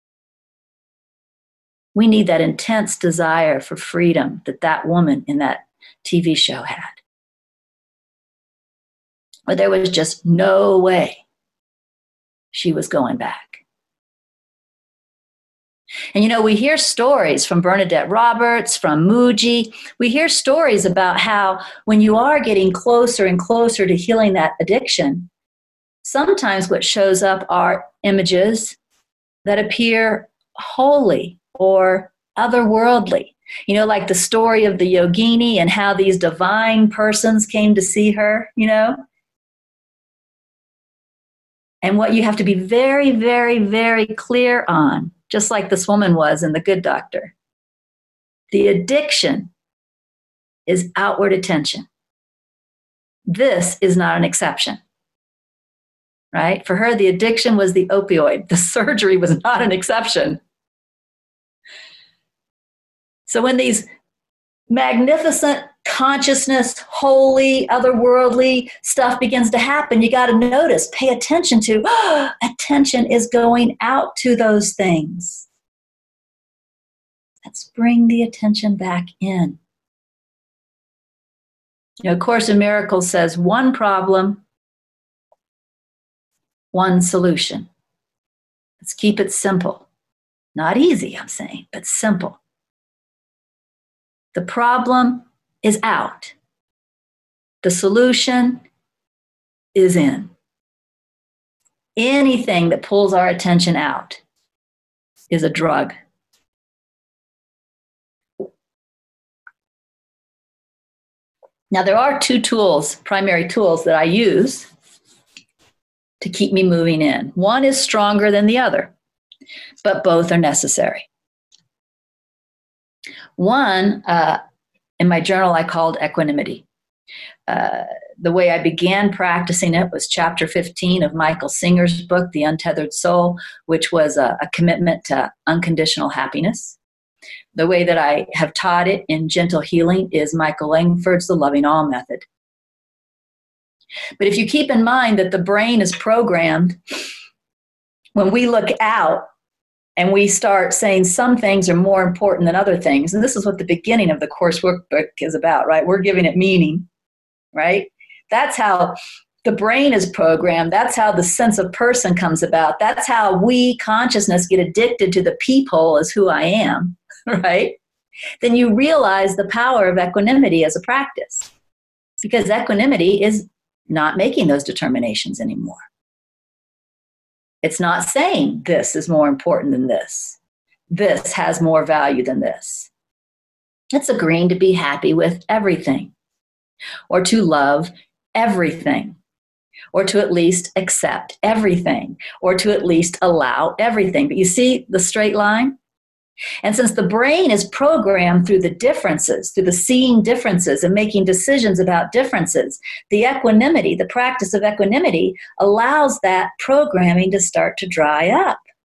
we need that intense desire for freedom that woman in that TV show had. But there was just no way she was going back. And we hear stories from Bernadette Roberts, from Mooji. We hear stories about how when you are getting closer and closer to healing that addiction, sometimes what shows up are images that appear holy or otherworldly. Like the story of the yogini and how these divine persons came to see her, And what you have to be very, very, very clear on, just like this woman was in The Good Doctor. The addiction is outward attention. This is not an exception, right? For her, the addiction was the opioid. The surgery was not an exception. So when these magnificent consciousness, holy, otherworldly stuff begins to happen, you got to notice, pay attention to, attention is going out to those things. Let's bring the attention back in. Course in Miracles says, one problem, one solution. Let's keep it simple. Not easy, I'm saying, but simple. The problem is out. The solution is in. Anything that pulls our attention out is a drug. Now, there are two primary tools that I use to keep me moving in. One is stronger than the other, but both are necessary. One, in my journal, I called equanimity. The way I began practicing it was chapter 15 of Michael Singer's book, The Untethered Soul, which was a commitment to unconditional happiness. The way that I have taught it in Gentle Healing is Michael Langford's The Loving All Method. But if you keep in mind that the brain is programmed, when we look out and we start saying some things are more important than other things, and this is what the beginning of the Course Workbook is about, right? We're giving it meaning, right? That's how the brain is programmed. That's how the sense of person comes about. That's how we, consciousness, get addicted to the peephole as who I am, right? Then you realize the power of equanimity as a practice, because equanimity is not making those determinations anymore. It's not saying this is more important than this. This has more value than this. It's agreeing to be happy with everything, or to love everything, or to at least accept everything, or to at least allow everything. But you see the straight line? And since the brain is programmed through the differences, through the seeing differences and making decisions about differences, the equanimity, the practice of equanimity, allows that programming to start to dry up.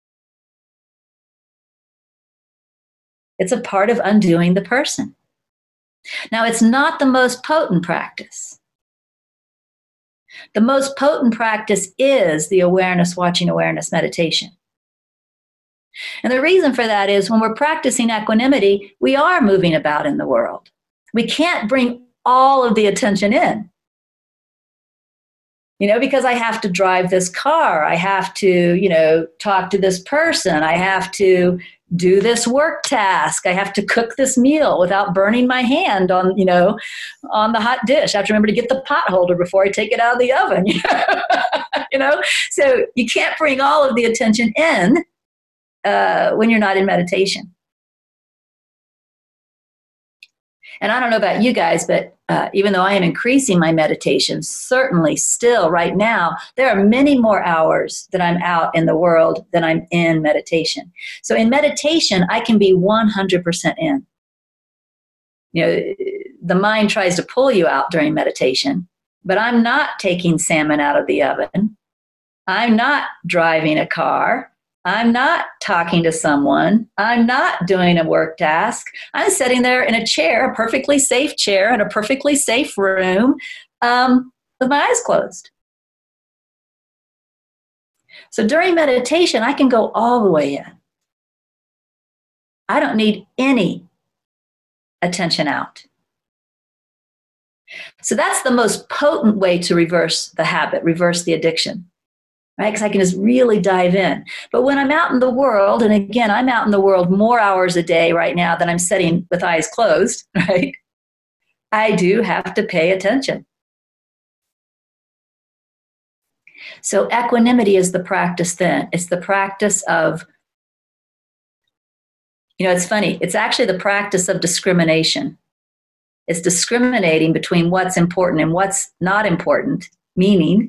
It's a part of undoing the person. Now, it's not the most potent practice. The most potent practice is the awareness, watching awareness meditation. And the reason for that is when we're practicing equanimity, we are moving about in the world. We can't bring all of the attention in. Because I have to drive this car. I have to, talk to this person. I have to do this work task. I have to cook this meal without burning my hand on the hot dish. I have to remember to get the pot holder before I take it out of the oven. So you can't bring all of the attention in when you're not in meditation. And I don't know about you guys, but even though I am increasing my meditation, certainly still right now, there are many more hours that I'm out in the world than I'm in meditation. So in meditation, I can be 100% in. The mind tries to pull you out during meditation, but I'm not taking salmon out of the oven. I'm not driving a car. I'm not talking to someone. I'm not doing a work task. I'm sitting there in a chair, a perfectly safe chair in a perfectly safe room with my eyes closed. So during meditation, I can go all the way in. I don't need any attention out. So that's the most potent way to reverse the habit, reverse the addiction. Right? Because I can just really dive in. But when I'm out in the world, and again, I'm out in the world more hours a day right now than I'm sitting with eyes closed, right? I do have to pay attention. So equanimity is the practice then. It's the practice of, it's funny. It's actually the practice of discrimination. It's discriminating between what's important and what's not important, meaning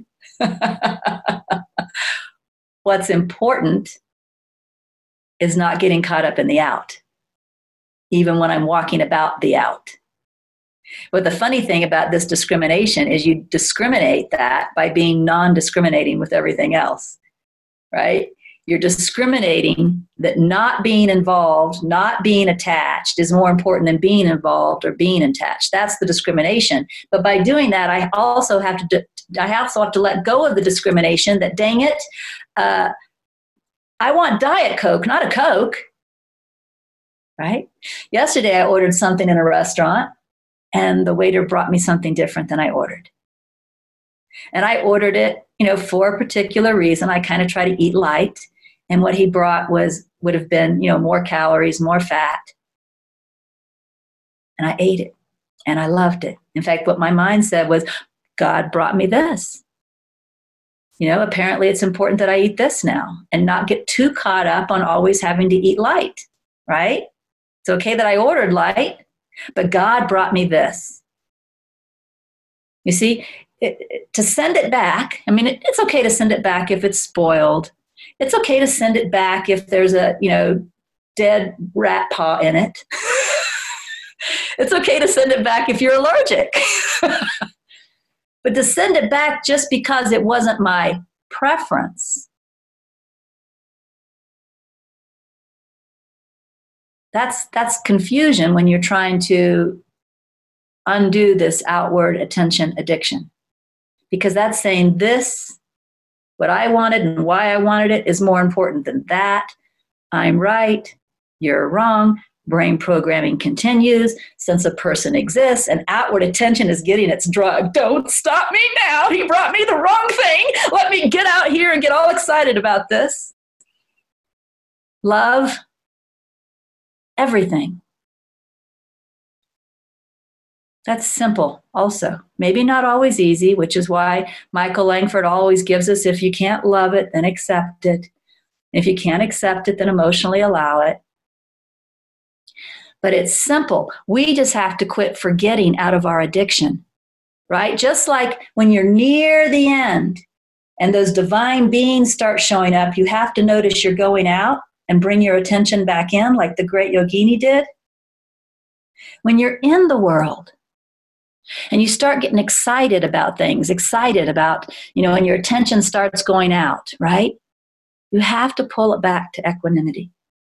what's important is not getting caught up in the out, even when I'm walking about the out. But the funny thing about this discrimination is you discriminate that by being non-discriminating with everything else, right? You're discriminating that not being involved, not being attached is more important than being involved or being attached. That's the discrimination. But by doing that, I also have to let go of the discrimination that, dang it, I want Diet Coke, not a Coke, right? Yesterday, I ordered something in a restaurant, and the waiter brought me something different than I ordered. And I ordered it, for a particular reason. I kind of try to eat light, and what he brought would have been, more calories, more fat. And I ate it, and I loved it. In fact, what my mind said was, God brought me this. Apparently it's important that I eat this now and not get too caught up on always having to eat light, right? It's okay that I ordered light, but God brought me this. You see, to send it back, it's okay to send it back if it's spoiled. It's okay to send it back if there's a, dead rat paw in it. It's okay to send it back if you're allergic. But to send it back just because it wasn't my preference, that's confusion when you're trying to undo this outward attention addiction. Because that's saying this, what I wanted and why I wanted it, is more important than that. I'm right, you're wrong. Brain programming continues. Since a person exists and outward attention is getting its drug. Don't stop me now. He brought me the wrong thing. Let me get out here and get all excited about this. Love everything. That's simple also. Maybe not always easy, which is why Michael Langford always gives us, if you can't love it, then accept it. If you can't accept it, then emotionally allow it. but it's simple. We just have to quit forgetting out of our addiction, right? Just like when you're near the end and those divine beings start showing up, you have to notice you're going out and bring your attention back in like the great Yogini did. When you're in the world and you start getting excited about things, and your attention starts going out, right? You have to pull it back to equanimity.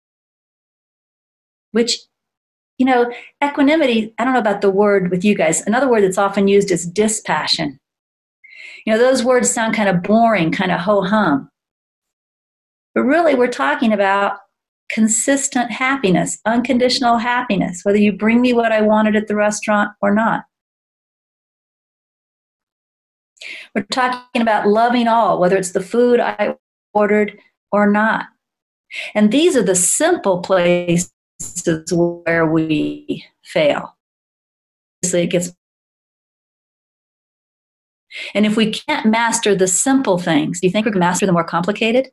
Which, equanimity, I don't know about the word with you guys. Another word that's often used is dispassion. Those words sound kind of boring, kind of ho-hum. But really, we're talking about consistent happiness, unconditional happiness, whether you bring me what I wanted at the restaurant or not. We're talking about loving all, whether it's the food I ordered or not. And these are the simple places where we fail. And if we can't master the simple things, do you think we can master the more complicated?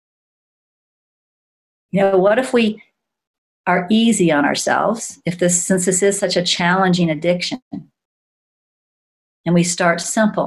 What if we are easy on ourselves, since this is such a challenging addiction, and we start simple?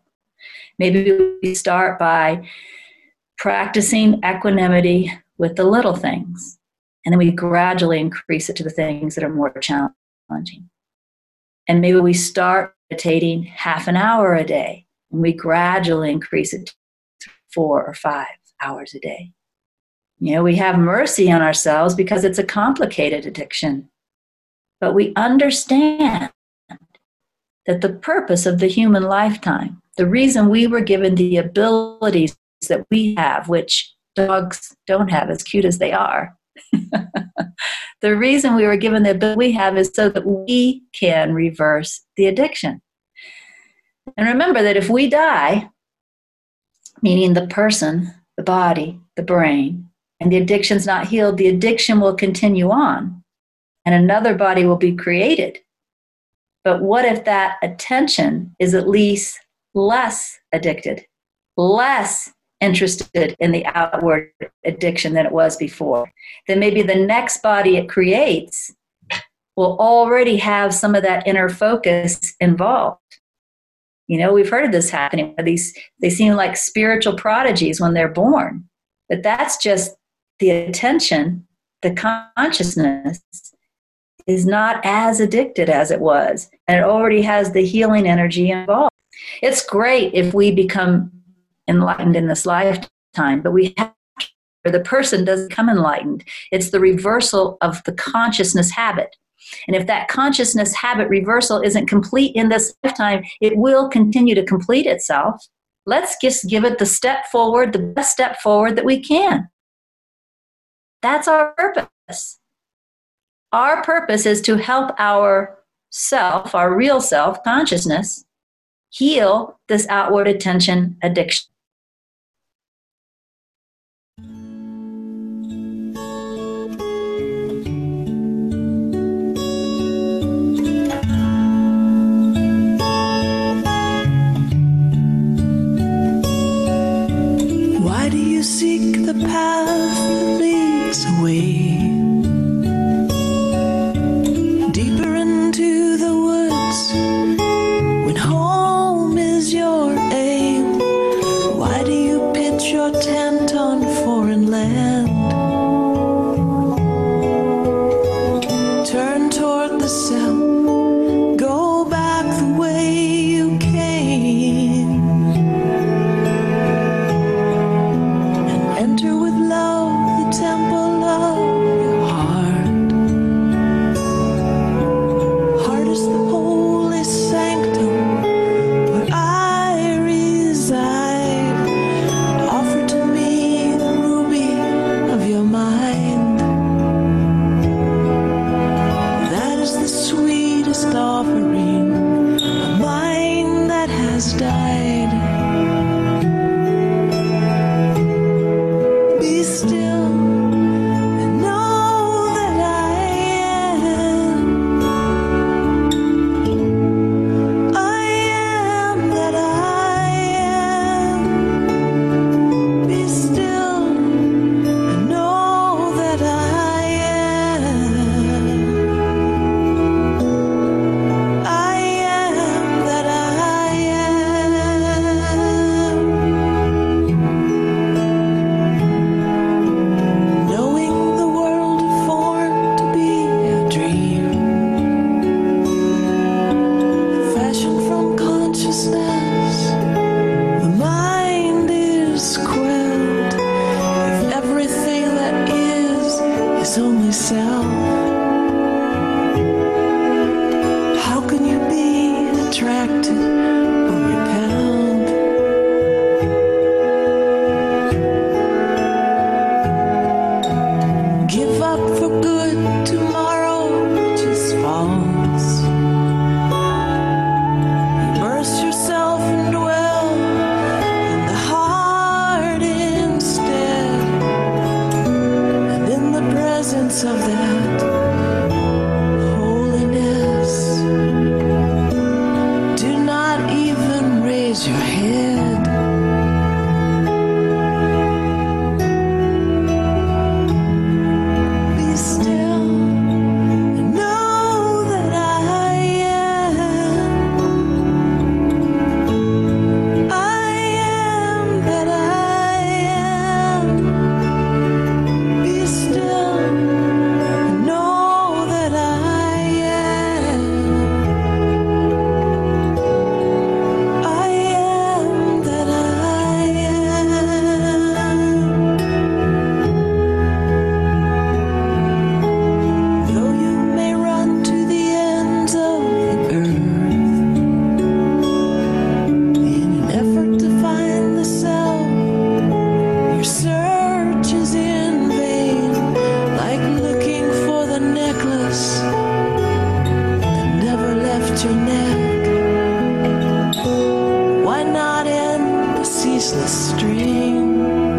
Maybe we start by practicing equanimity with the little things, and then we gradually increase it to the things that are more challenging. And maybe we start meditating half an hour a day, and we gradually increase it to 4 or 5 hours a day. We have mercy on ourselves because it's a complicated addiction. But we understand that the purpose of the human lifetime, the reason we were given the abilities that we have, which dogs don't have, as cute as they are, the reason we were given the ability we have is so that we can reverse the addiction. And remember that if we die, meaning the person, the body, the brain, and the addiction's not healed, the addiction will continue on, and another body will be created. But what if that attention is at least less addicted, less interested in the outward addiction than it was before? Then maybe the next body it creates will already have some of that inner focus involved. We've heard of this happening. They seem like spiritual prodigies when they're born, but that's just the attention, the consciousness is not as addicted as it was, and it already has the healing energy involved. It's great if we become enlightened in this lifetime, but the person doesn't become enlightened. It's the reversal of the consciousness habit. And if that consciousness habit reversal isn't complete in this lifetime, it will continue to complete itself. Let's just give it the best step forward that we can. That's our purpose. Our purpose is to help our self, our real self, consciousness, heal this outward attention addiction. Why do you seek the path that leads away? Deeper into the woods, when home is your aim. is only self. How can you be attracted or repelled? Give up for good, tomorrow just falls. Immerse yourself and dwell in the heart instead, and in the presence of that holiness, do not even raise your head. Be still and know that I am. I am that I am. Be still and know that I am. I am that I am. Though you may run to the ends of the earth in an effort to find the self, your search is in vain, like looking for the necklace that never left your neck. Why not end the ceaseless stream?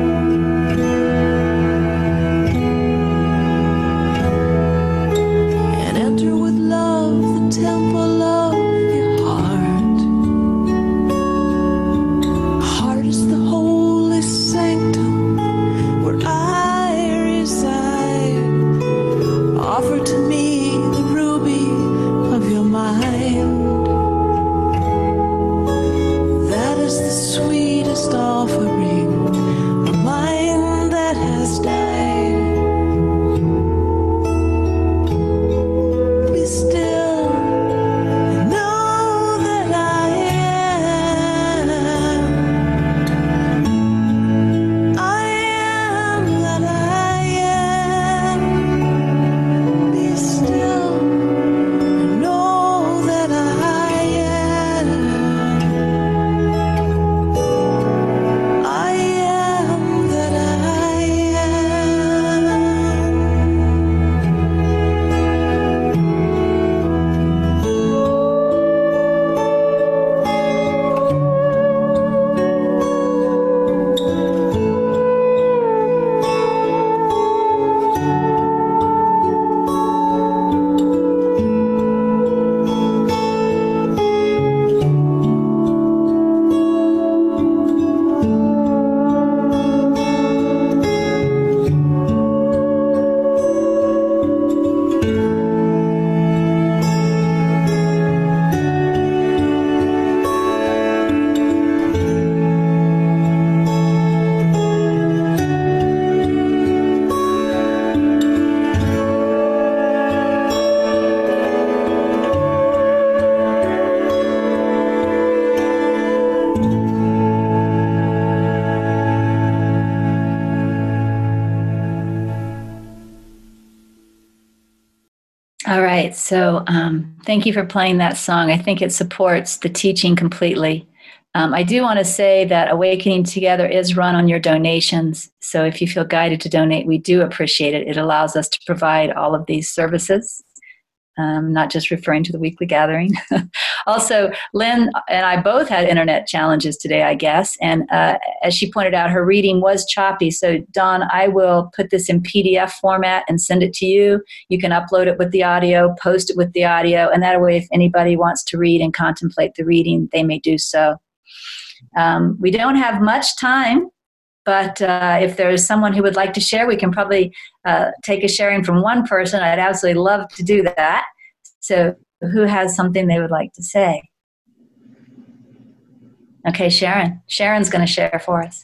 And enter with love the temple of your heart. Heart is the holy sanctum where I reside. Offer to me the ruby of your mind. That is the sweetest offering, a mind that has died. Be still and know that I am. I am that I am. Be still and know that I am. I am that I am. All right. So thank you for playing that song. I think it supports the teaching completely. I do want to say that Awakening Together is run on your donations. So if you feel guided to donate, we do appreciate it. It allows us to provide all of these services, not just referring to the weekly gathering. Also, Lynn and I both had internet challenges today, I guess. And as she pointed out, her reading was choppy. So, Dawn, I will put this in PDF format and send it to you. You can upload it with the audio, post it with the audio. And that way, if anybody wants to read and contemplate the reading, they may do so. We don't have much time, but if there is someone who would like to share, we can probably take a sharing from one person. I'd absolutely love to do that. So who has something they would like to say? Okay, Sharon. Sharon's going to share for us.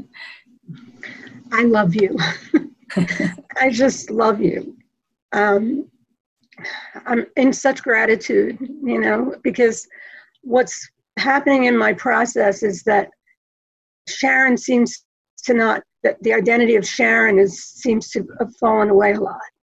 I love you. I just love you. I'm in such gratitude, because what's happening in my process is that Sharon seems to not, that the identity of Sharon seems to have fallen away a lot.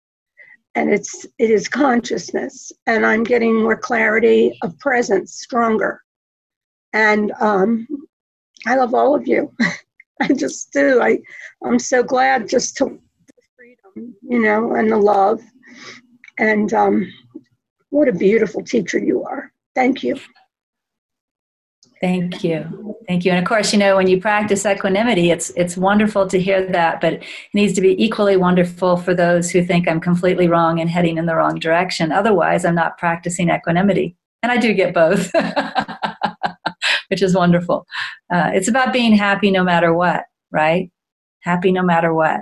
and it is consciousness, and I'm getting more clarity of presence, stronger. And I love all of you. I just do. I'm so glad just to the freedom, and the love. And what a beautiful teacher you are. Thank you. Thank you. Thank you. And of course, when you practice equanimity, it's wonderful to hear that, but it needs to be equally wonderful for those who think I'm completely wrong and heading in the wrong direction. Otherwise, I'm not practicing equanimity. And I do get both, which is wonderful. It's about being happy no matter what, right? Happy no matter what.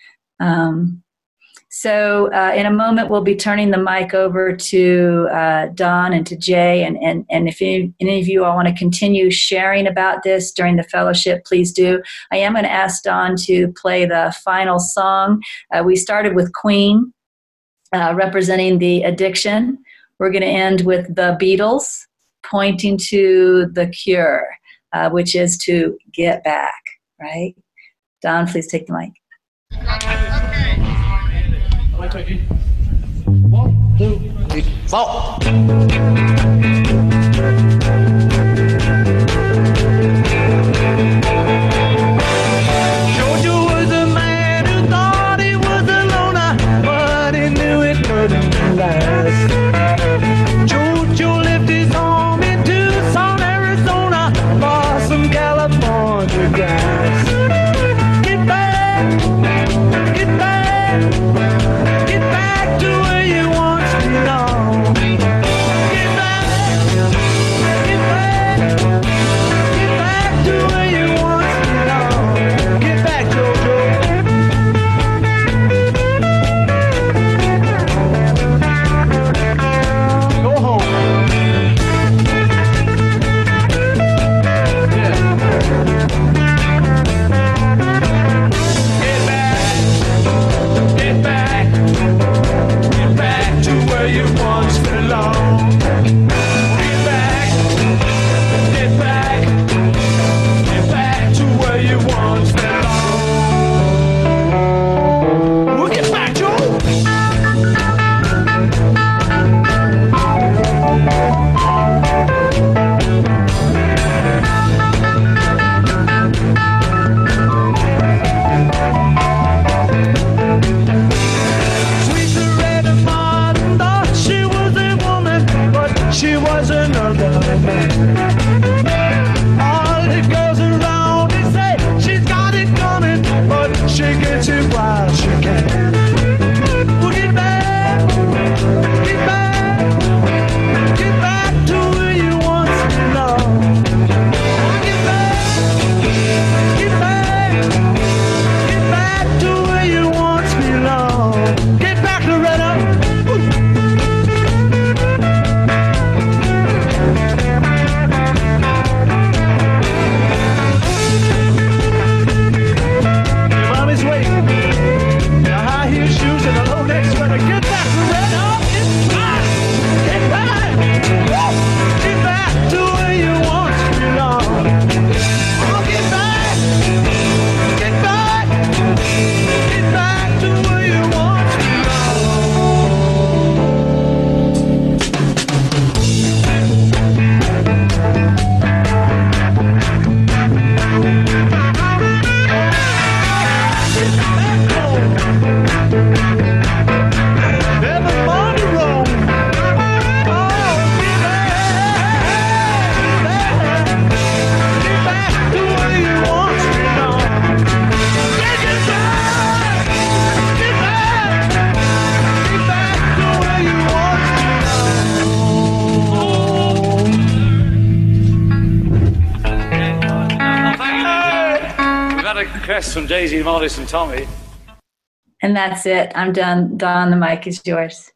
So in a moment, we'll be turning the mic over to Don and to Jay. And if any of you all want to continue sharing about this during the fellowship, please do. I am going to ask Don to play the final song. We started with Queen, representing the addiction. We're going to end with the Beatles, pointing to the cure, which is to get back, right? Don, please take the mic. Okay. 1, 2, 3, 4. Georgia was a man who thought he was a loner, but he knew it couldn't last. Jojo left his home in Tucson, Arizona, for some California gas. Get back, get back. Get back to where you once belonged. Get back, get back, get back to where you once belonged. Get back, Jojo. Go home. Yeah. Get back, get back. Get back to where you once belonged. Get back, get back, get back to where you once belonged. Well, get back, Joe. She was another man. All that goes around and say she's got it coming, but she gets it while she can. Well, get back, get back, get back to where you once belonged. Get back, get back, get back to where you once belonged. Get back, Loretta. From Daisy, Morris, and Tommy. And that's it. I'm done. Don, the mic is yours.